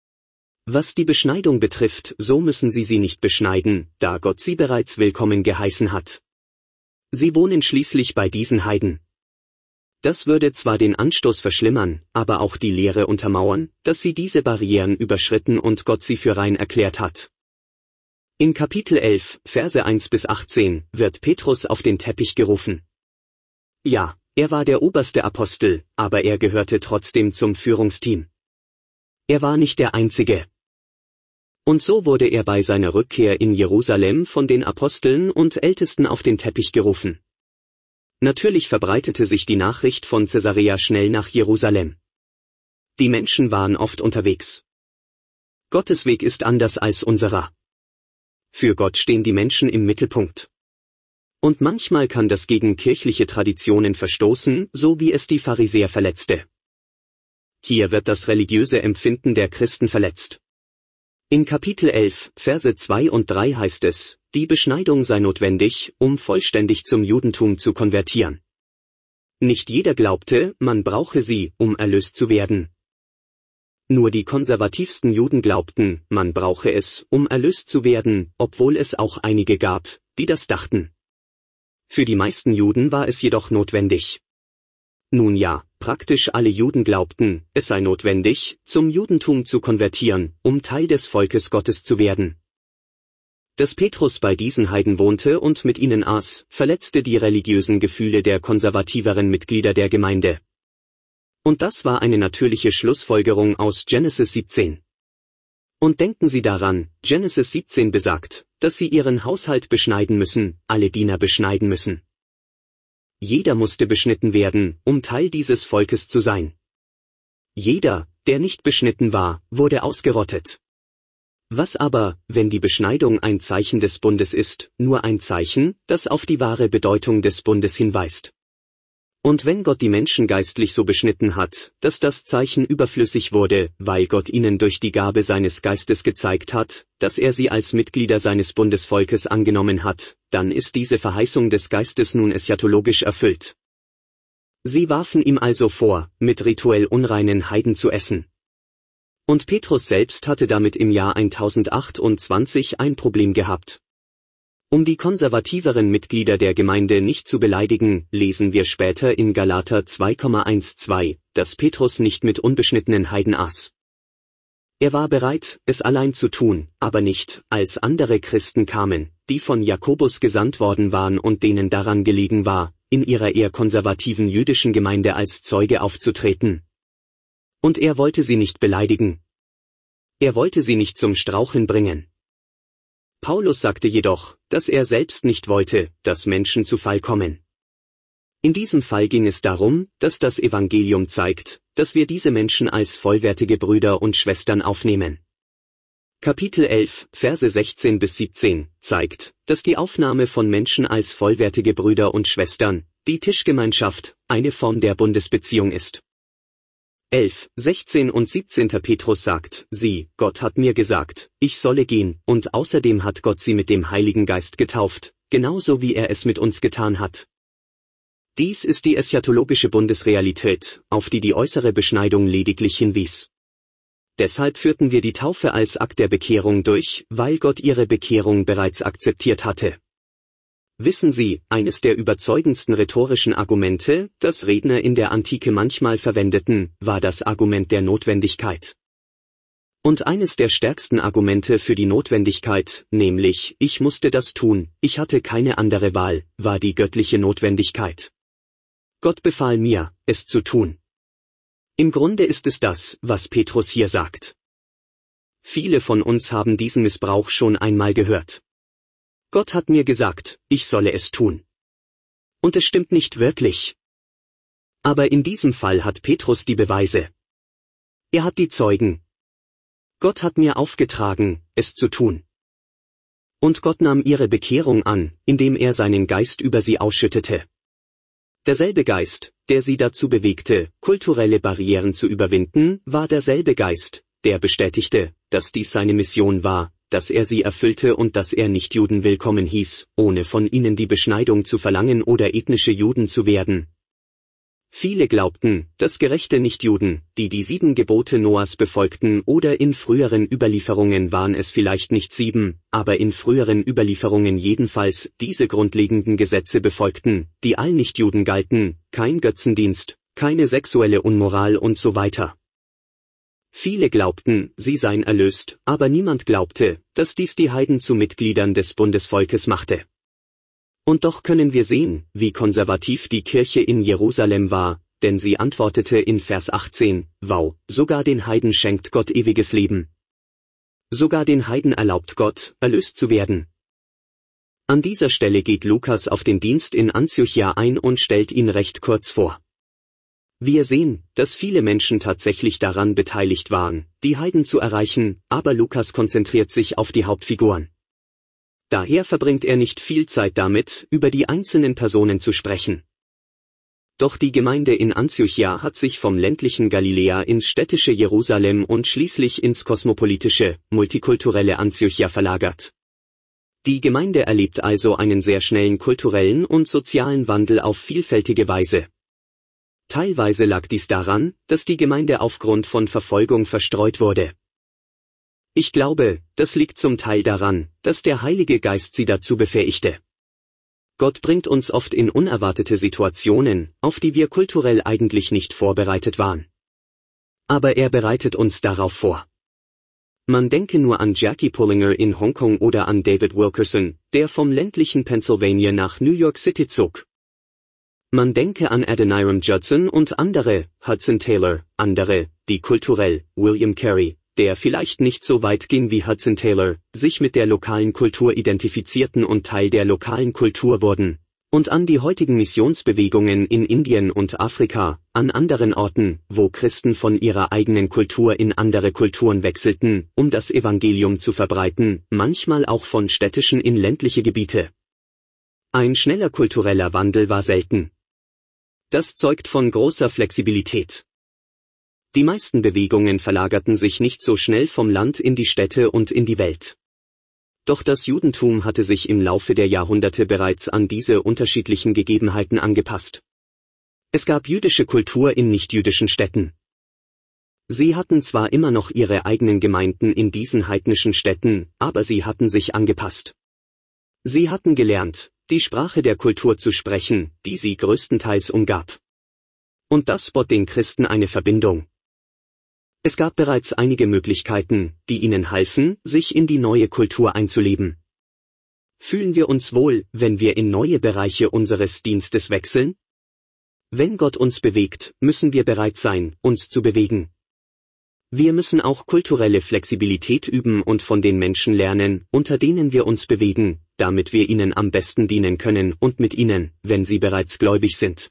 Was die Beschneidung betrifft, so müssen sie sie nicht beschneiden, da Gott sie bereits willkommen geheißen hat. Sie wohnen schließlich bei diesen Heiden. Das würde zwar den Anstoß verschlimmern, aber auch die Lehre untermauern, dass sie diese Barrieren überschritten und Gott sie für rein erklärt hat. In Kapitel elf, Verse eins bis achtzehn, wird Petrus auf den Teppich gerufen. Ja, er war der oberste Apostel, aber er gehörte trotzdem zum Führungsteam. Er war nicht der Einzige. Und so wurde er bei seiner Rückkehr in Jerusalem von den Aposteln und Ältesten auf den Teppich gerufen. Natürlich verbreitete sich die Nachricht von Caesarea schnell nach Jerusalem. Die Menschen waren oft unterwegs. Gottes Weg ist anders als unserer. Für Gott stehen die Menschen im Mittelpunkt. Und manchmal kann das gegen kirchliche Traditionen verstoßen, so wie es die Pharisäer verletzte. Hier wird das religiöse Empfinden der Christen verletzt. In Kapitel elf, Verse zwei und drei heißt es, die Beschneidung sei notwendig, um vollständig zum Judentum zu konvertieren. Nicht jeder glaubte, man brauche sie, um erlöst zu werden. Nur die konservativsten Juden glaubten, man brauche es, um erlöst zu werden, obwohl es auch einige gab, die das dachten. Für die meisten Juden war es jedoch notwendig. Nun ja, praktisch alle Juden glaubten, es sei notwendig, zum Judentum zu konvertieren, um Teil des Volkes Gottes zu werden. Dass Petrus bei diesen Heiden wohnte und mit ihnen aß, verletzte die religiösen Gefühle der konservativeren Mitglieder der Gemeinde. Und das war eine natürliche Schlussfolgerung aus Genesis siebzehn. Und denken Sie daran, Genesis siebzehn besagt, dass sie ihren Haushalt beschneiden müssen, alle Diener beschneiden müssen. Jeder musste beschnitten werden, um Teil dieses Volkes zu sein. Jeder, der nicht beschnitten war, wurde ausgerottet. Was aber, wenn die Beschneidung ein Zeichen des Bundes ist, nur ein Zeichen, das auf die wahre Bedeutung des Bundes hinweist? Und wenn Gott die Menschen geistlich so beschnitten hat, dass das Zeichen überflüssig wurde, weil Gott ihnen durch die Gabe seines Geistes gezeigt hat, dass er sie als Mitglieder seines Bundesvolkes angenommen hat, dann ist diese Verheißung des Geistes nun eschatologisch erfüllt. Sie warfen ihm also vor, mit rituell unreinen Heiden zu essen. Und Petrus selbst hatte damit im Jahr tausendachtundzwanzig ein Problem gehabt. Um die konservativeren Mitglieder der Gemeinde nicht zu beleidigen, lesen wir später in Galater zwei Komma zwölf, dass Petrus nicht mit unbeschnittenen Heiden aß. Er war bereit, es allein zu tun, aber nicht, als andere Christen kamen, die von Jakobus gesandt worden waren und denen daran gelegen war, in ihrer eher konservativen jüdischen Gemeinde als Zeuge aufzutreten. Und er wollte sie nicht beleidigen. Er wollte sie nicht zum Straucheln bringen. Paulus sagte jedoch, dass er selbst nicht wollte, dass Menschen zu Fall kommen. In diesem Fall ging es darum, dass das Evangelium zeigt, dass wir diese Menschen als vollwertige Brüder und Schwestern aufnehmen. Kapitel elf, Verse sechzehn bis siebzehn, zeigt, dass die Aufnahme von Menschen als vollwertige Brüder und Schwestern, die Tischgemeinschaft, eine Form der Bundesbeziehung ist. elf, sechzehn und siebzehn Petrus sagt, sieh, Gott hat mir gesagt, ich solle gehen, und außerdem hat Gott sie mit dem Heiligen Geist getauft, genauso wie er es mit uns getan hat. Dies ist die eschatologische Bundesrealität, auf die die äußere Beschneidung lediglich hinwies. Deshalb führten wir die Taufe als Akt der Bekehrung durch, weil Gott ihre Bekehrung bereits akzeptiert hatte. Wissen Sie, eines der überzeugendsten rhetorischen Argumente, das Redner in der Antike manchmal verwendeten, war das Argument der Notwendigkeit. Und eines der stärksten Argumente für die Notwendigkeit, nämlich, ich musste das tun, ich hatte keine andere Wahl, war die göttliche Notwendigkeit. Gott befahl mir, es zu tun. Im Grunde ist es das, was Petrus hier sagt. Viele von uns haben diesen Missbrauch schon einmal gehört. Gott hat mir gesagt, ich solle es tun. Und es stimmt nicht wirklich. Aber in diesem Fall hat Petrus die Beweise. Er hat die Zeugen. Gott hat mir aufgetragen, es zu tun. Und Gott nahm ihre Bekehrung an, indem er seinen Geist über sie ausschüttete. Derselbe Geist, der sie dazu bewegte, kulturelle Barrieren zu überwinden, war derselbe Geist, der bestätigte, dass dies seine Mission war, dass er sie erfüllte und dass er Nichtjuden willkommen hieß, ohne von ihnen die Beschneidung zu verlangen oder ethnische Juden zu werden. Viele glaubten, dass gerechte Nichtjuden, die die sieben Gebote Noahs befolgten, oder in früheren Überlieferungen waren es vielleicht nicht sieben, aber in früheren Überlieferungen jedenfalls diese grundlegenden Gesetze befolgten, die allen Nichtjuden galten, kein Götzendienst, keine sexuelle Unmoral und so weiter. Viele glaubten, sie seien erlöst, aber niemand glaubte, dass dies die Heiden zu Mitgliedern des Bundesvolkes machte. Und doch können wir sehen, wie konservativ die Kirche in Jerusalem war, denn sie antwortete in Vers achtzehn, wow, sogar den Heiden schenkt Gott ewiges Leben. Sogar den Heiden erlaubt Gott, erlöst zu werden. An dieser Stelle geht Lukas auf den Dienst in Antiochia ein und stellt ihn recht kurz vor. Wir sehen, dass viele Menschen tatsächlich daran beteiligt waren, die Heiden zu erreichen, aber Lukas konzentriert sich auf die Hauptfiguren. Daher verbringt er nicht viel Zeit damit, über die einzelnen Personen zu sprechen. Doch die Gemeinde in Antiochia hat sich vom ländlichen Galiläa ins städtische Jerusalem und schließlich ins kosmopolitische, multikulturelle Antiochia verlagert. Die Gemeinde erlebt also einen sehr schnellen kulturellen und sozialen Wandel auf vielfältige Weise. Teilweise lag dies daran, dass die Gemeinde aufgrund von Verfolgung verstreut wurde. Ich glaube, das liegt zum Teil daran, dass der Heilige Geist sie dazu befähigte. Gott bringt uns oft in unerwartete Situationen, auf die wir kulturell eigentlich nicht vorbereitet waren. Aber er bereitet uns darauf vor. Man denke nur an Jackie Pullinger in Hongkong oder an David Wilkerson, der vom ländlichen Pennsylvania nach New York City zog. Man denke an Adoniram Judson und andere, Hudson Taylor, andere, die kulturell, William Carey, der vielleicht nicht so weit ging wie Hudson Taylor, sich mit der lokalen Kultur identifizierten und Teil der lokalen Kultur wurden, und an die heutigen Missionsbewegungen in Indien und Afrika, an anderen Orten, wo Christen von ihrer eigenen Kultur in andere Kulturen wechselten, um das Evangelium zu verbreiten, manchmal auch von städtischen in ländliche Gebiete. Ein schneller kultureller Wandel war selten. Das zeugt von großer Flexibilität. Die meisten Bewegungen verlagerten sich nicht so schnell vom Land in die Städte und in die Welt. Doch das Judentum hatte sich im Laufe der Jahrhunderte bereits an diese unterschiedlichen Gegebenheiten angepasst. Es gab jüdische Kultur in nichtjüdischen Städten. Sie hatten zwar immer noch ihre eigenen Gemeinden in diesen heidnischen Städten, aber sie hatten sich angepasst. Sie hatten gelernt, die Sprache der Kultur zu sprechen, die sie größtenteils umgab. Und das bot den Christen eine Verbindung. Es gab bereits einige Möglichkeiten, die ihnen halfen, sich in die neue Kultur einzuleben. Fühlen wir uns wohl, wenn wir in neue Bereiche unseres Dienstes wechseln? Wenn Gott uns bewegt, müssen wir bereit sein, uns zu bewegen. Wir müssen auch kulturelle Flexibilität üben und von den Menschen lernen, unter denen wir uns bewegen, damit wir ihnen am besten dienen können und mit ihnen, wenn sie bereits gläubig sind.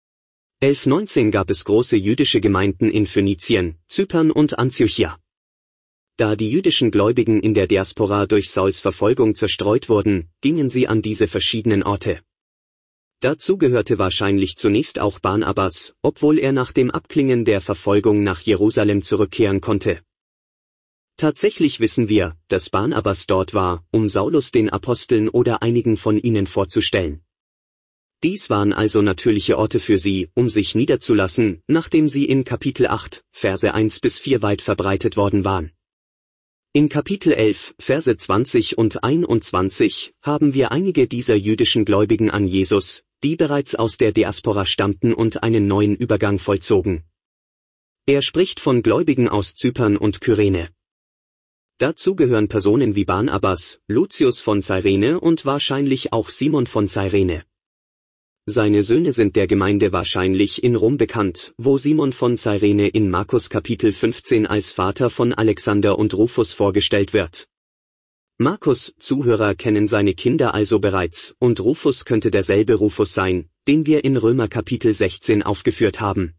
elf neunzehn gab es große jüdische Gemeinden in Phönizien, Zypern und Antiochia. Da die jüdischen Gläubigen in der Diaspora durch Sauls Verfolgung zerstreut wurden, gingen sie an diese verschiedenen Orte. Dazu gehörte wahrscheinlich zunächst auch Barnabas, obwohl er nach dem Abklingen der Verfolgung nach Jerusalem zurückkehren konnte. Tatsächlich wissen wir, dass Barnabas dort war, um Saulus den Aposteln oder einigen von ihnen vorzustellen. Dies waren also natürliche Orte für sie, um sich niederzulassen, nachdem sie in Kapitel acht, Verse eins bis vier weit verbreitet worden waren. In Kapitel elf, Verse zwanzig und einundzwanzig, haben wir einige dieser jüdischen Gläubigen an Jesus, die bereits aus der Diaspora stammten und einen neuen Übergang vollzogen. Er spricht von Gläubigen aus Zypern und Kyrene. Dazu gehören Personen wie Barnabas, Lucius von Cyrene und wahrscheinlich auch Simon von Cyrene. Seine Söhne sind der Gemeinde wahrscheinlich in Rom bekannt, wo Simon von Cyrene in Markus Kapitel fünfzehn als Vater von Alexander und Rufus vorgestellt wird. Markus' Zuhörer kennen seine Kinder also bereits, und Rufus könnte derselbe Rufus sein, den wir in Römer Kapitel sechzehn aufgeführt haben.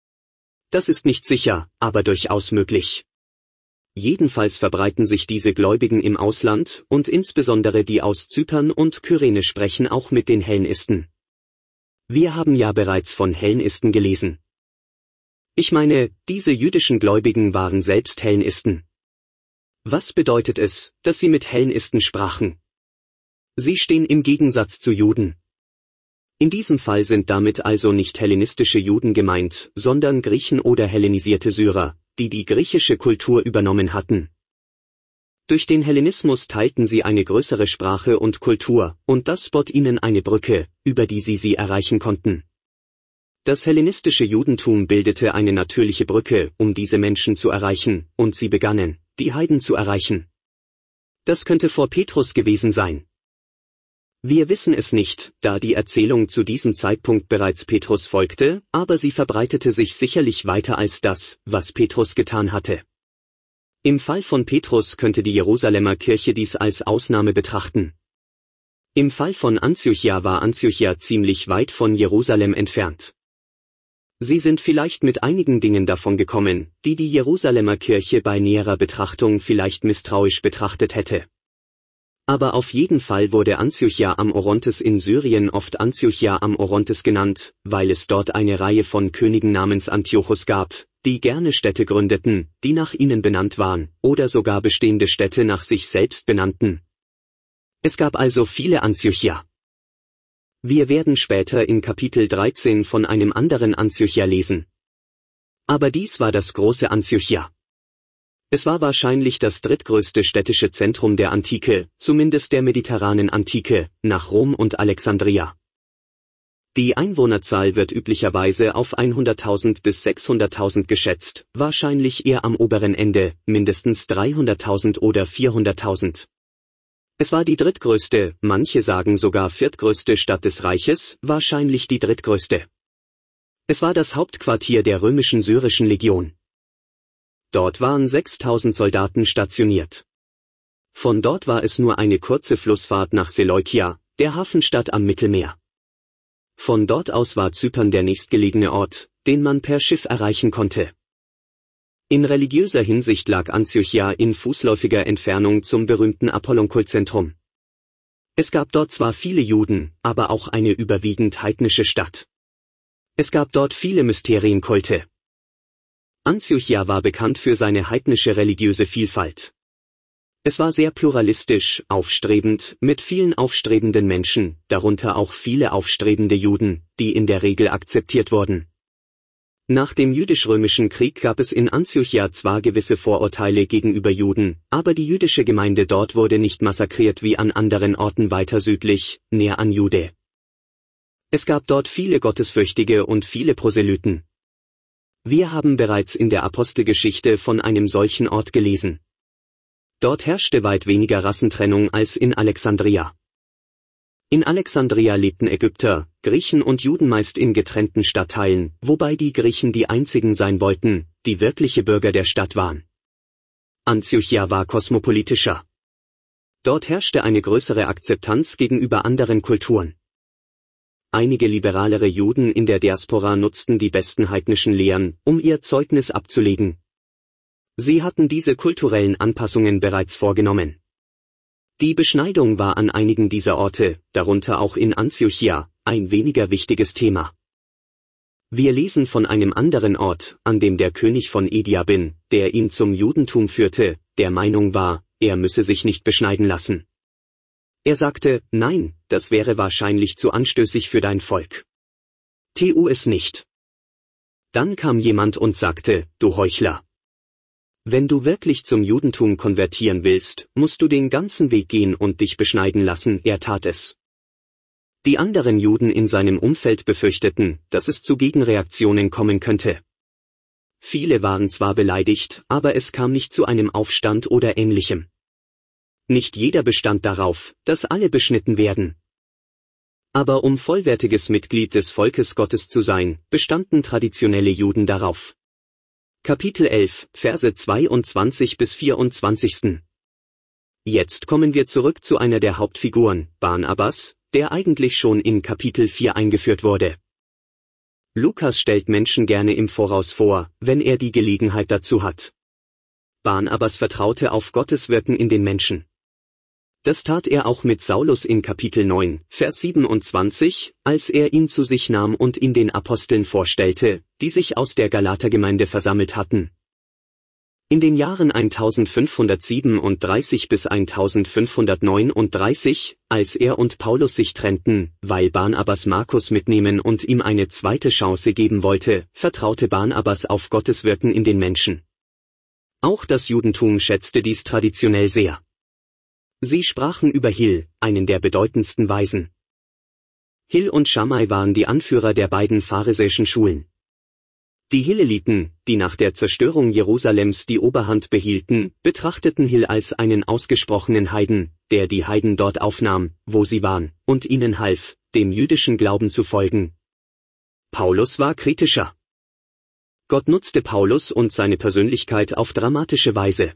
Das ist nicht sicher, aber durchaus möglich. Jedenfalls verbreiten sich diese Gläubigen im Ausland, und insbesondere die aus Zypern und Kyrene sprechen auch mit den Hellenisten. Wir haben ja bereits von Hellenisten gelesen. Ich meine, diese jüdischen Gläubigen waren selbst Hellenisten. Was bedeutet es, dass sie mit Hellenisten sprachen? Sie stehen im Gegensatz zu Juden. In diesem Fall sind damit also nicht hellenistische Juden gemeint, sondern Griechen oder hellenisierte Syrer, die die griechische Kultur übernommen hatten. Durch den Hellenismus teilten sie eine größere Sprache und Kultur, und das bot ihnen eine Brücke, über die sie sie erreichen konnten. Das hellenistische Judentum bildete eine natürliche Brücke, um diese Menschen zu erreichen, und sie begannen, die Heiden zu erreichen. Das könnte vor Petrus gewesen sein. Wir wissen es nicht, da die Erzählung zu diesem Zeitpunkt bereits Petrus folgte, aber sie verbreitete sich sicherlich weiter als das, was Petrus getan hatte. Im Fall von Petrus könnte die Jerusalemer Kirche dies als Ausnahme betrachten. Im Fall von Antiochia war Antiochia ziemlich weit von Jerusalem entfernt. Sie sind vielleicht mit einigen Dingen davon gekommen, die die Jerusalemer Kirche bei näherer Betrachtung vielleicht misstrauisch betrachtet hätte. Aber auf jeden Fall wurde Antiochia am Orontes in Syrien oft Antiochia am Orontes genannt, weil es dort eine Reihe von Königen namens Antiochus gab, die gerne Städte gründeten, die nach ihnen benannt waren, oder sogar bestehende Städte nach sich selbst benannten. Es gab also viele Antiochia. Wir werden später in Kapitel dreizehn von einem anderen Antiochia lesen. Aber dies war das große Antiochia. Es war wahrscheinlich das drittgrößte städtische Zentrum der Antike, zumindest der mediterranen Antike, nach Rom und Alexandria. Die Einwohnerzahl wird üblicherweise auf hunderttausend bis sechshunderttausend geschätzt, wahrscheinlich eher am oberen Ende, mindestens dreihunderttausend oder vierhunderttausend. Es war die drittgrößte, manche sagen sogar viertgrößte Stadt des Reiches, wahrscheinlich die drittgrößte. Es war das Hauptquartier der römischen Syrischen Legion. Dort waren sechstausend Soldaten stationiert. Von dort war es nur eine kurze Flussfahrt nach Seleukia, der Hafenstadt am Mittelmeer. Von dort aus war Zypern der nächstgelegene Ort, den man per Schiff erreichen konnte. In religiöser Hinsicht lag Antiochia in fußläufiger Entfernung zum berühmten Apollonkultzentrum. Es gab dort zwar viele Juden, aber auch eine überwiegend heidnische Stadt. Es gab dort viele Mysterienkulte. Antiochia war bekannt für seine heidnische religiöse Vielfalt. Es war sehr pluralistisch, aufstrebend, mit vielen aufstrebenden Menschen, darunter auch viele aufstrebende Juden, die in der Regel akzeptiert wurden. Nach dem Jüdisch-Römischen Krieg gab es in Antiochia zwar gewisse Vorurteile gegenüber Juden, aber die jüdische Gemeinde dort wurde nicht massakriert wie an anderen Orten weiter südlich, näher an Jude. Es gab dort viele Gottesfürchtige und viele Proselyten. Wir haben bereits in der Apostelgeschichte von einem solchen Ort gelesen. Dort herrschte weit weniger Rassentrennung als in Alexandria. In Alexandria lebten Ägypter, Griechen und Juden meist in getrennten Stadtteilen, wobei die Griechen die einzigen sein wollten, die wirkliche Bürger der Stadt waren. Antiochia war kosmopolitischer. Dort herrschte eine größere Akzeptanz gegenüber anderen Kulturen. Einige liberalere Juden in der Diaspora nutzten die besten heidnischen Lehren, um ihr Zeugnis abzulegen. Sie hatten diese kulturellen Anpassungen bereits vorgenommen. Die Beschneidung war an einigen dieser Orte, darunter auch in Antiochia, ein weniger wichtiges Thema. Wir lesen von einem anderen Ort, an dem der König von Ediabin, der ihn zum Judentum führte, der Meinung war, er müsse sich nicht beschneiden lassen. Er sagte, nein, das wäre wahrscheinlich zu anstößig für dein Volk. Tu es nicht. Dann kam jemand und sagte, du Heuchler. Wenn du wirklich zum Judentum konvertieren willst, musst du den ganzen Weg gehen und dich beschneiden lassen, er tat es. Die anderen Juden in seinem Umfeld befürchteten, dass es zu Gegenreaktionen kommen könnte. Viele waren zwar beleidigt, aber es kam nicht zu einem Aufstand oder Ähnlichem. Nicht jeder bestand darauf, dass alle beschnitten werden. Aber um vollwertiges Mitglied des Volkes Gottes zu sein, bestanden traditionelle Juden darauf. Kapitel elf, Verse zweiundzwanzig bis vierundzwanzig. Jetzt kommen wir zurück zu einer der Hauptfiguren, Barnabas, der eigentlich schon in Kapitel vier eingeführt wurde. Lukas stellt Menschen gerne im Voraus vor, wenn er die Gelegenheit dazu hat. Barnabas vertraute auf Gottes Wirken in den Menschen. Das tat er auch mit Saulus in Kapitel neun, Vers siebenundzwanzig, als er ihn zu sich nahm und ihn den Aposteln vorstellte, die sich aus der Galatergemeinde versammelt hatten. In den Jahren eintausendfünfhundertsiebenunddreißig bis eintausendfünfhundertneununddreißig, als er und Paulus sich trennten, weil Barnabas Markus mitnehmen und ihm eine zweite Chance geben wollte, vertraute Barnabas auf Gottes Wirken in den Menschen. Auch das Judentum schätzte dies traditionell sehr. Sie sprachen über Hil, einen der bedeutendsten Weisen. Hil und Shammai waren die Anführer der beiden pharisäischen Schulen. Die Hilleliten, die nach der Zerstörung Jerusalems die Oberhand behielten, betrachteten Hil als einen ausgesprochenen Heiden, der die Heiden dort aufnahm, wo sie waren, und ihnen half, dem jüdischen Glauben zu folgen. Paulus war kritischer. Gott nutzte Paulus und seine Persönlichkeit auf dramatische Weise.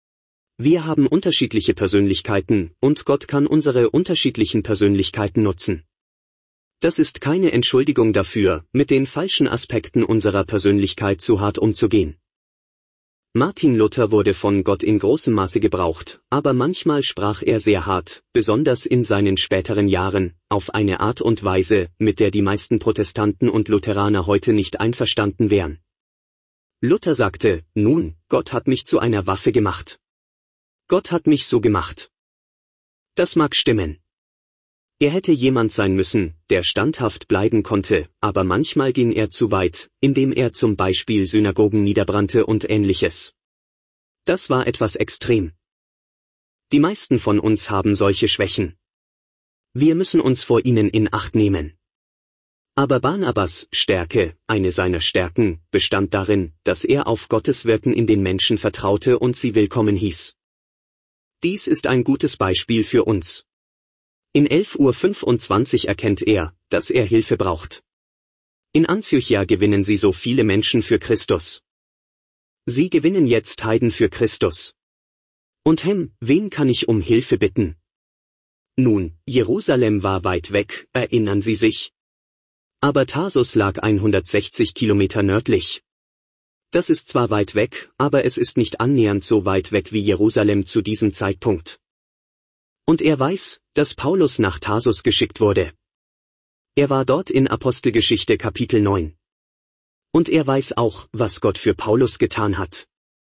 Wir haben unterschiedliche Persönlichkeiten, und Gott kann unsere unterschiedlichen Persönlichkeiten nutzen. Das ist keine Entschuldigung dafür, mit den falschen Aspekten unserer Persönlichkeit zu hart umzugehen. Martin Luther wurde von Gott in großem Maße gebraucht, aber manchmal sprach er sehr hart, besonders in seinen späteren Jahren, auf eine Art und Weise, mit der die meisten Protestanten und Lutheraner heute nicht einverstanden wären. Luther sagte, nun, Gott hat mich zu einer Waffe gemacht. Gott hat mich so gemacht. Das mag stimmen. Er hätte jemand sein müssen, der standhaft bleiben konnte, aber manchmal ging er zu weit, indem er zum Beispiel Synagogen niederbrannte und Ähnliches. Das war etwas extrem. Die meisten von uns haben solche Schwächen. Wir müssen uns vor ihnen in Acht nehmen. Aber Barnabas' Stärke, eine seiner Stärken, bestand darin, dass er auf Gottes Wirken in den Menschen vertraute und sie willkommen hieß. Dies ist ein gutes Beispiel für uns. In elf Uhr fünfundzwanzig erkennt er, dass er Hilfe braucht. In Antiochia gewinnen sie so viele Menschen für Christus. Sie gewinnen jetzt Heiden für Christus. Und hm, wen kann ich um Hilfe bitten? Nun, Jerusalem war weit weg, erinnern Sie sich? Aber Tarsus lag hundertsechzig Kilometer nördlich. Das ist zwar weit weg, aber es ist nicht annähernd so weit weg wie Jerusalem zu diesem Zeitpunkt. Und er weiß, dass Paulus nach Tarsus geschickt wurde. Er war dort in Apostelgeschichte Kapitel neun. Und er weiß auch, was Gott für Paulus getan hat.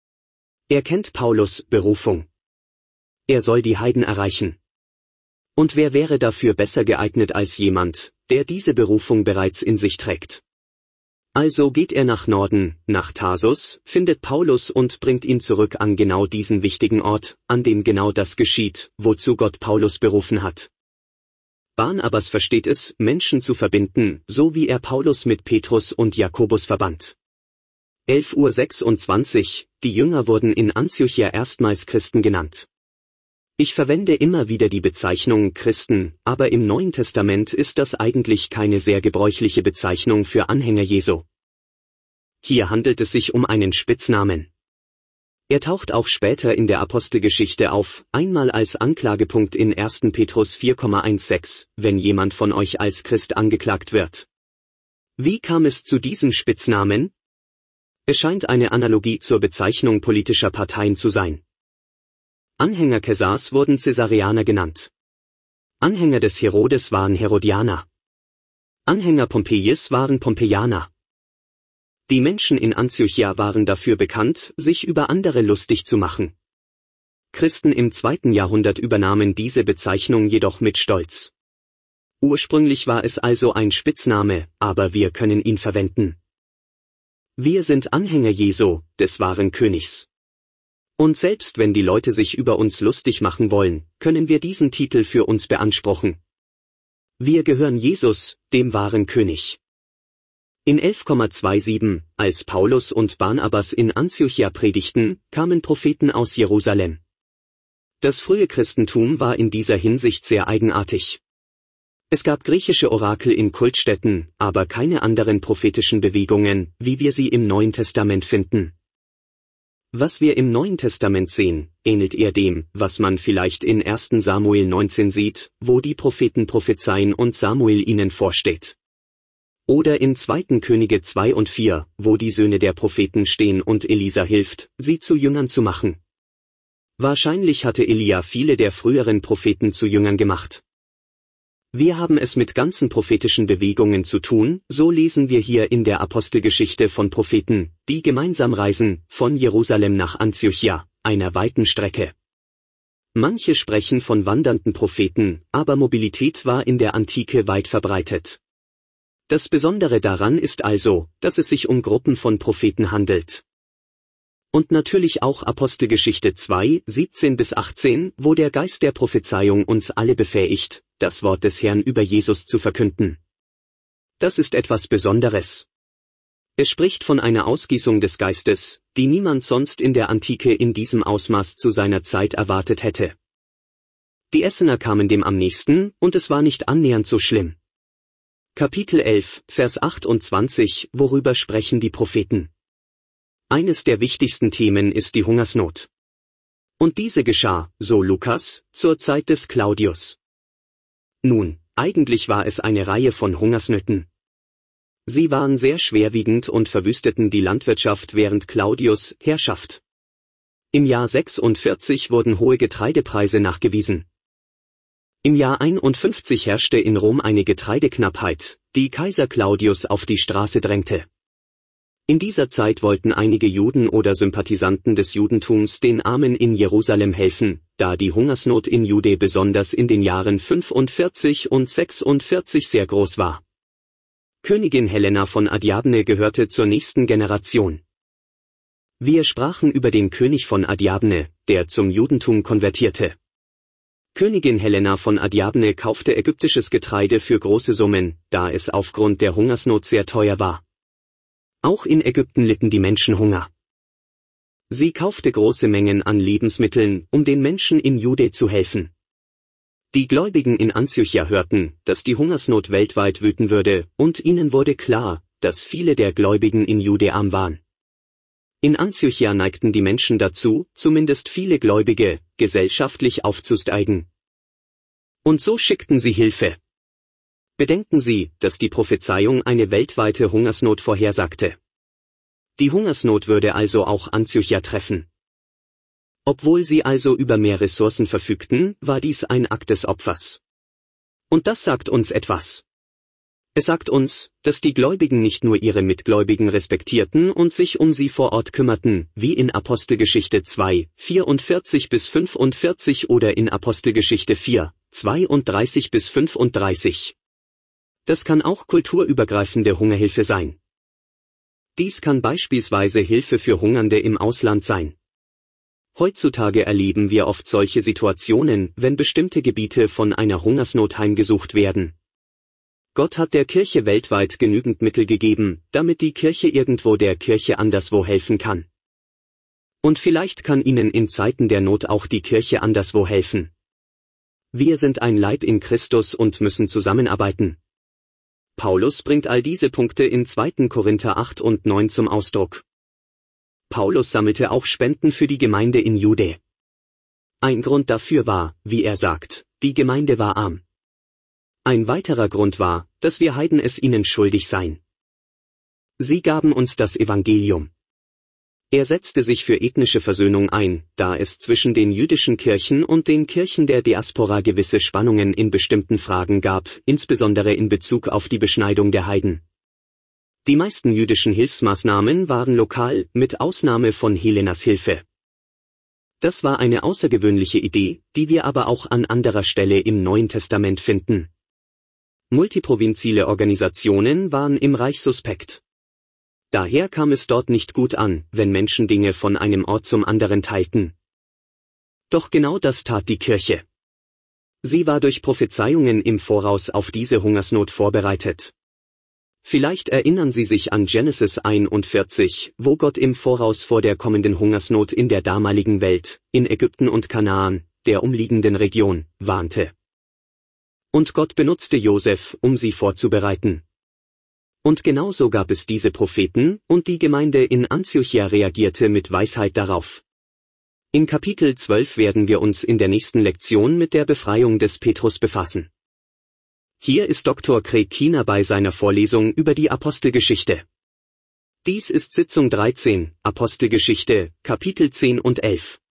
Er kennt Paulus' Berufung. Er soll die Heiden erreichen. Und wer wäre dafür besser geeignet als jemand, der diese Berufung bereits in sich trägt? Also geht er nach Norden, nach Tarsus, findet Paulus und bringt ihn zurück an genau diesen wichtigen Ort, an dem genau das geschieht, wozu Gott Paulus berufen hat. Barnabas versteht es, Menschen zu verbinden, so wie er Paulus mit Petrus und Jakobus verband. elf Uhr sechsundzwanzig, die Jünger wurden in Antiochia erstmals Christen genannt. Ich verwende immer wieder die Bezeichnung Christen, aber im Neuen Testament ist das eigentlich keine sehr gebräuchliche Bezeichnung für Anhänger Jesu. Hier handelt es sich um einen Spitznamen. Er taucht auch später in der Apostelgeschichte auf, einmal als Anklagepunkt in ersten Petrus vier Komma sechzehn, wenn jemand von euch als Christ angeklagt wird. Wie kam es zu diesem Spitznamen? Es scheint eine Analogie zur Bezeichnung politischer Parteien zu sein. Anhänger Caesars wurden Caesarianer genannt. Anhänger des Herodes waren Herodianer. Anhänger Pompeius waren Pompeianer. Die Menschen in Antiochia waren dafür bekannt, sich über andere lustig zu machen. Christen im zweiten Jahrhundert übernahmen diese Bezeichnung jedoch mit Stolz. Ursprünglich war es also ein Spitzname, aber wir können ihn verwenden. Wir sind Anhänger Jesu, des wahren Königs. Und selbst wenn die Leute sich über uns lustig machen wollen, können wir diesen Titel für uns beanspruchen. Wir gehören Jesus, dem wahren König. In elf Komma siebenundzwanzig, als Paulus und Barnabas in Antiochia predigten, kamen Propheten aus Jerusalem. Das frühe Christentum war in dieser Hinsicht sehr eigenartig. Es gab griechische Orakel in Kultstätten, aber keine anderen prophetischen Bewegungen, wie wir sie im Neuen Testament finden. Was wir im Neuen Testament sehen, ähnelt eher dem, was man vielleicht in ersten Samuel neunzehn sieht, wo die Propheten prophezeien und Samuel ihnen vorsteht. Oder in zweiten Könige zwei und vier, wo die Söhne der Propheten stehen und Elisa hilft, sie zu Jüngern zu machen. Wahrscheinlich hatte Elia viele der früheren Propheten zu Jüngern gemacht. Wir haben es mit ganzen prophetischen Bewegungen zu tun, so lesen wir hier in der Apostelgeschichte von Propheten, die gemeinsam reisen, von Jerusalem nach Antiochia, einer weiten Strecke. Manche sprechen von wandernden Propheten, aber Mobilität war in der Antike weit verbreitet. Das Besondere daran ist also, dass es sich um Gruppen von Propheten handelt. Und natürlich auch Apostelgeschichte zwei, siebzehn bis achtzehn, wo der Geist der Prophezeiung uns alle befähigt, das Wort des Herrn über Jesus zu verkünden. Das ist etwas Besonderes. Es spricht von einer Ausgießung des Geistes, die niemand sonst in der Antike in diesem Ausmaß zu seiner Zeit erwartet hätte. Die Essener kamen dem am nächsten, und es war nicht annähernd so schlimm. Kapitel elf, Vers achtundzwanzig, worüber sprechen die Propheten? Eines der wichtigsten Themen ist die Hungersnot. Und diese geschah, so Lukas, zur Zeit des Claudius. Nun, eigentlich war es eine Reihe von Hungersnöten. Sie waren sehr schwerwiegend und verwüsteten die Landwirtschaft während Claudius' Herrschaft. Im Jahr sechsundvierzig wurden hohe Getreidepreise nachgewiesen. Im Jahr einundfünfzig herrschte in Rom eine Getreideknappheit, die Kaiser Claudius auf die Straße drängte. In dieser Zeit wollten einige Juden oder Sympathisanten des Judentums den Armen in Jerusalem helfen, da die Hungersnot in Jude besonders in den Jahren fünfundvierzig und sechsundvierzig sehr groß war. Königin Helena von Adiabne gehörte zur nächsten Generation. Wir sprachen über den König von Adiabne, der zum Judentum konvertierte. Königin Helena von Adiabne kaufte ägyptisches Getreide für große Summen, da es aufgrund der Hungersnot sehr teuer war. Auch in Ägypten litten die Menschen Hunger. Sie kaufte große Mengen an Lebensmitteln, um den Menschen in Jude zu helfen. Die Gläubigen in Antiochia hörten, dass die Hungersnot weltweit wüten würde, und ihnen wurde klar, dass viele der Gläubigen in Jude arm waren. In Antiochia neigten die Menschen dazu, zumindest viele Gläubige, gesellschaftlich aufzusteigen. Und so schickten sie Hilfe. Bedenken Sie, dass die Prophezeiung eine weltweite Hungersnot vorhersagte. Die Hungersnot würde also auch Antiochia treffen. Obwohl sie also über mehr Ressourcen verfügten, war dies ein Akt des Opfers. Und das sagt uns etwas. Es sagt uns, dass die Gläubigen nicht nur ihre Mitgläubigen respektierten und sich um sie vor Ort kümmerten, wie in Apostelgeschichte zwei, vierundvierzig bis fünfundvierzig oder in Apostelgeschichte vier, zweiunddreißig bis fünfunddreißig. Das kann auch kulturübergreifende Hungerhilfe sein. Dies kann beispielsweise Hilfe für Hungernde im Ausland sein. Heutzutage erleben wir oft solche Situationen, wenn bestimmte Gebiete von einer Hungersnot heimgesucht werden. Gott hat der Kirche weltweit genügend Mittel gegeben, damit die Kirche irgendwo der Kirche anderswo helfen kann. Und vielleicht kann Ihnen in Zeiten der Not auch die Kirche anderswo helfen. Wir sind ein Leib in Christus und müssen zusammenarbeiten. Paulus bringt all diese Punkte in zweiten Korinther acht und neun zum Ausdruck. Paulus sammelte auch Spenden für die Gemeinde in Jude. Ein Grund dafür war, wie er sagt, die Gemeinde war arm. Ein weiterer Grund war, dass wir Heiden es ihnen schuldig seien. Sie gaben uns das Evangelium. Er setzte sich für ethnische Versöhnung ein, da es zwischen den jüdischen Kirchen und den Kirchen der Diaspora gewisse Spannungen in bestimmten Fragen gab, insbesondere in Bezug auf die Beschneidung der Heiden. Die meisten jüdischen Hilfsmaßnahmen waren lokal, mit Ausnahme von Helenas Hilfe. Das war eine außergewöhnliche Idee, die wir aber auch an anderer Stelle im Neuen Testament finden. Multiprovinziale Organisationen waren im Reich suspekt. Daher kam es dort nicht gut an, wenn Menschen Dinge von einem Ort zum anderen teilten. Doch genau das tat die Kirche. Sie war durch Prophezeiungen im Voraus auf diese Hungersnot vorbereitet. Vielleicht erinnern Sie sich an Genesis einundvierzig, wo Gott im Voraus vor der kommenden Hungersnot in der damaligen Welt, in Ägypten und Kanaan, der umliegenden Region, warnte. Und Gott benutzte Josef, um sie vorzubereiten. Und genauso gab es diese Propheten, und die Gemeinde in Antiochia reagierte mit Weisheit darauf. In Kapitel zwölf werden wir uns in der nächsten Lektion mit der Befreiung des Petrus befassen. Hier ist Doktor Craig Keener bei seiner Vorlesung über die Apostelgeschichte. Dies ist Sitzung dreizehn, Apostelgeschichte, Kapitel zehn und elf.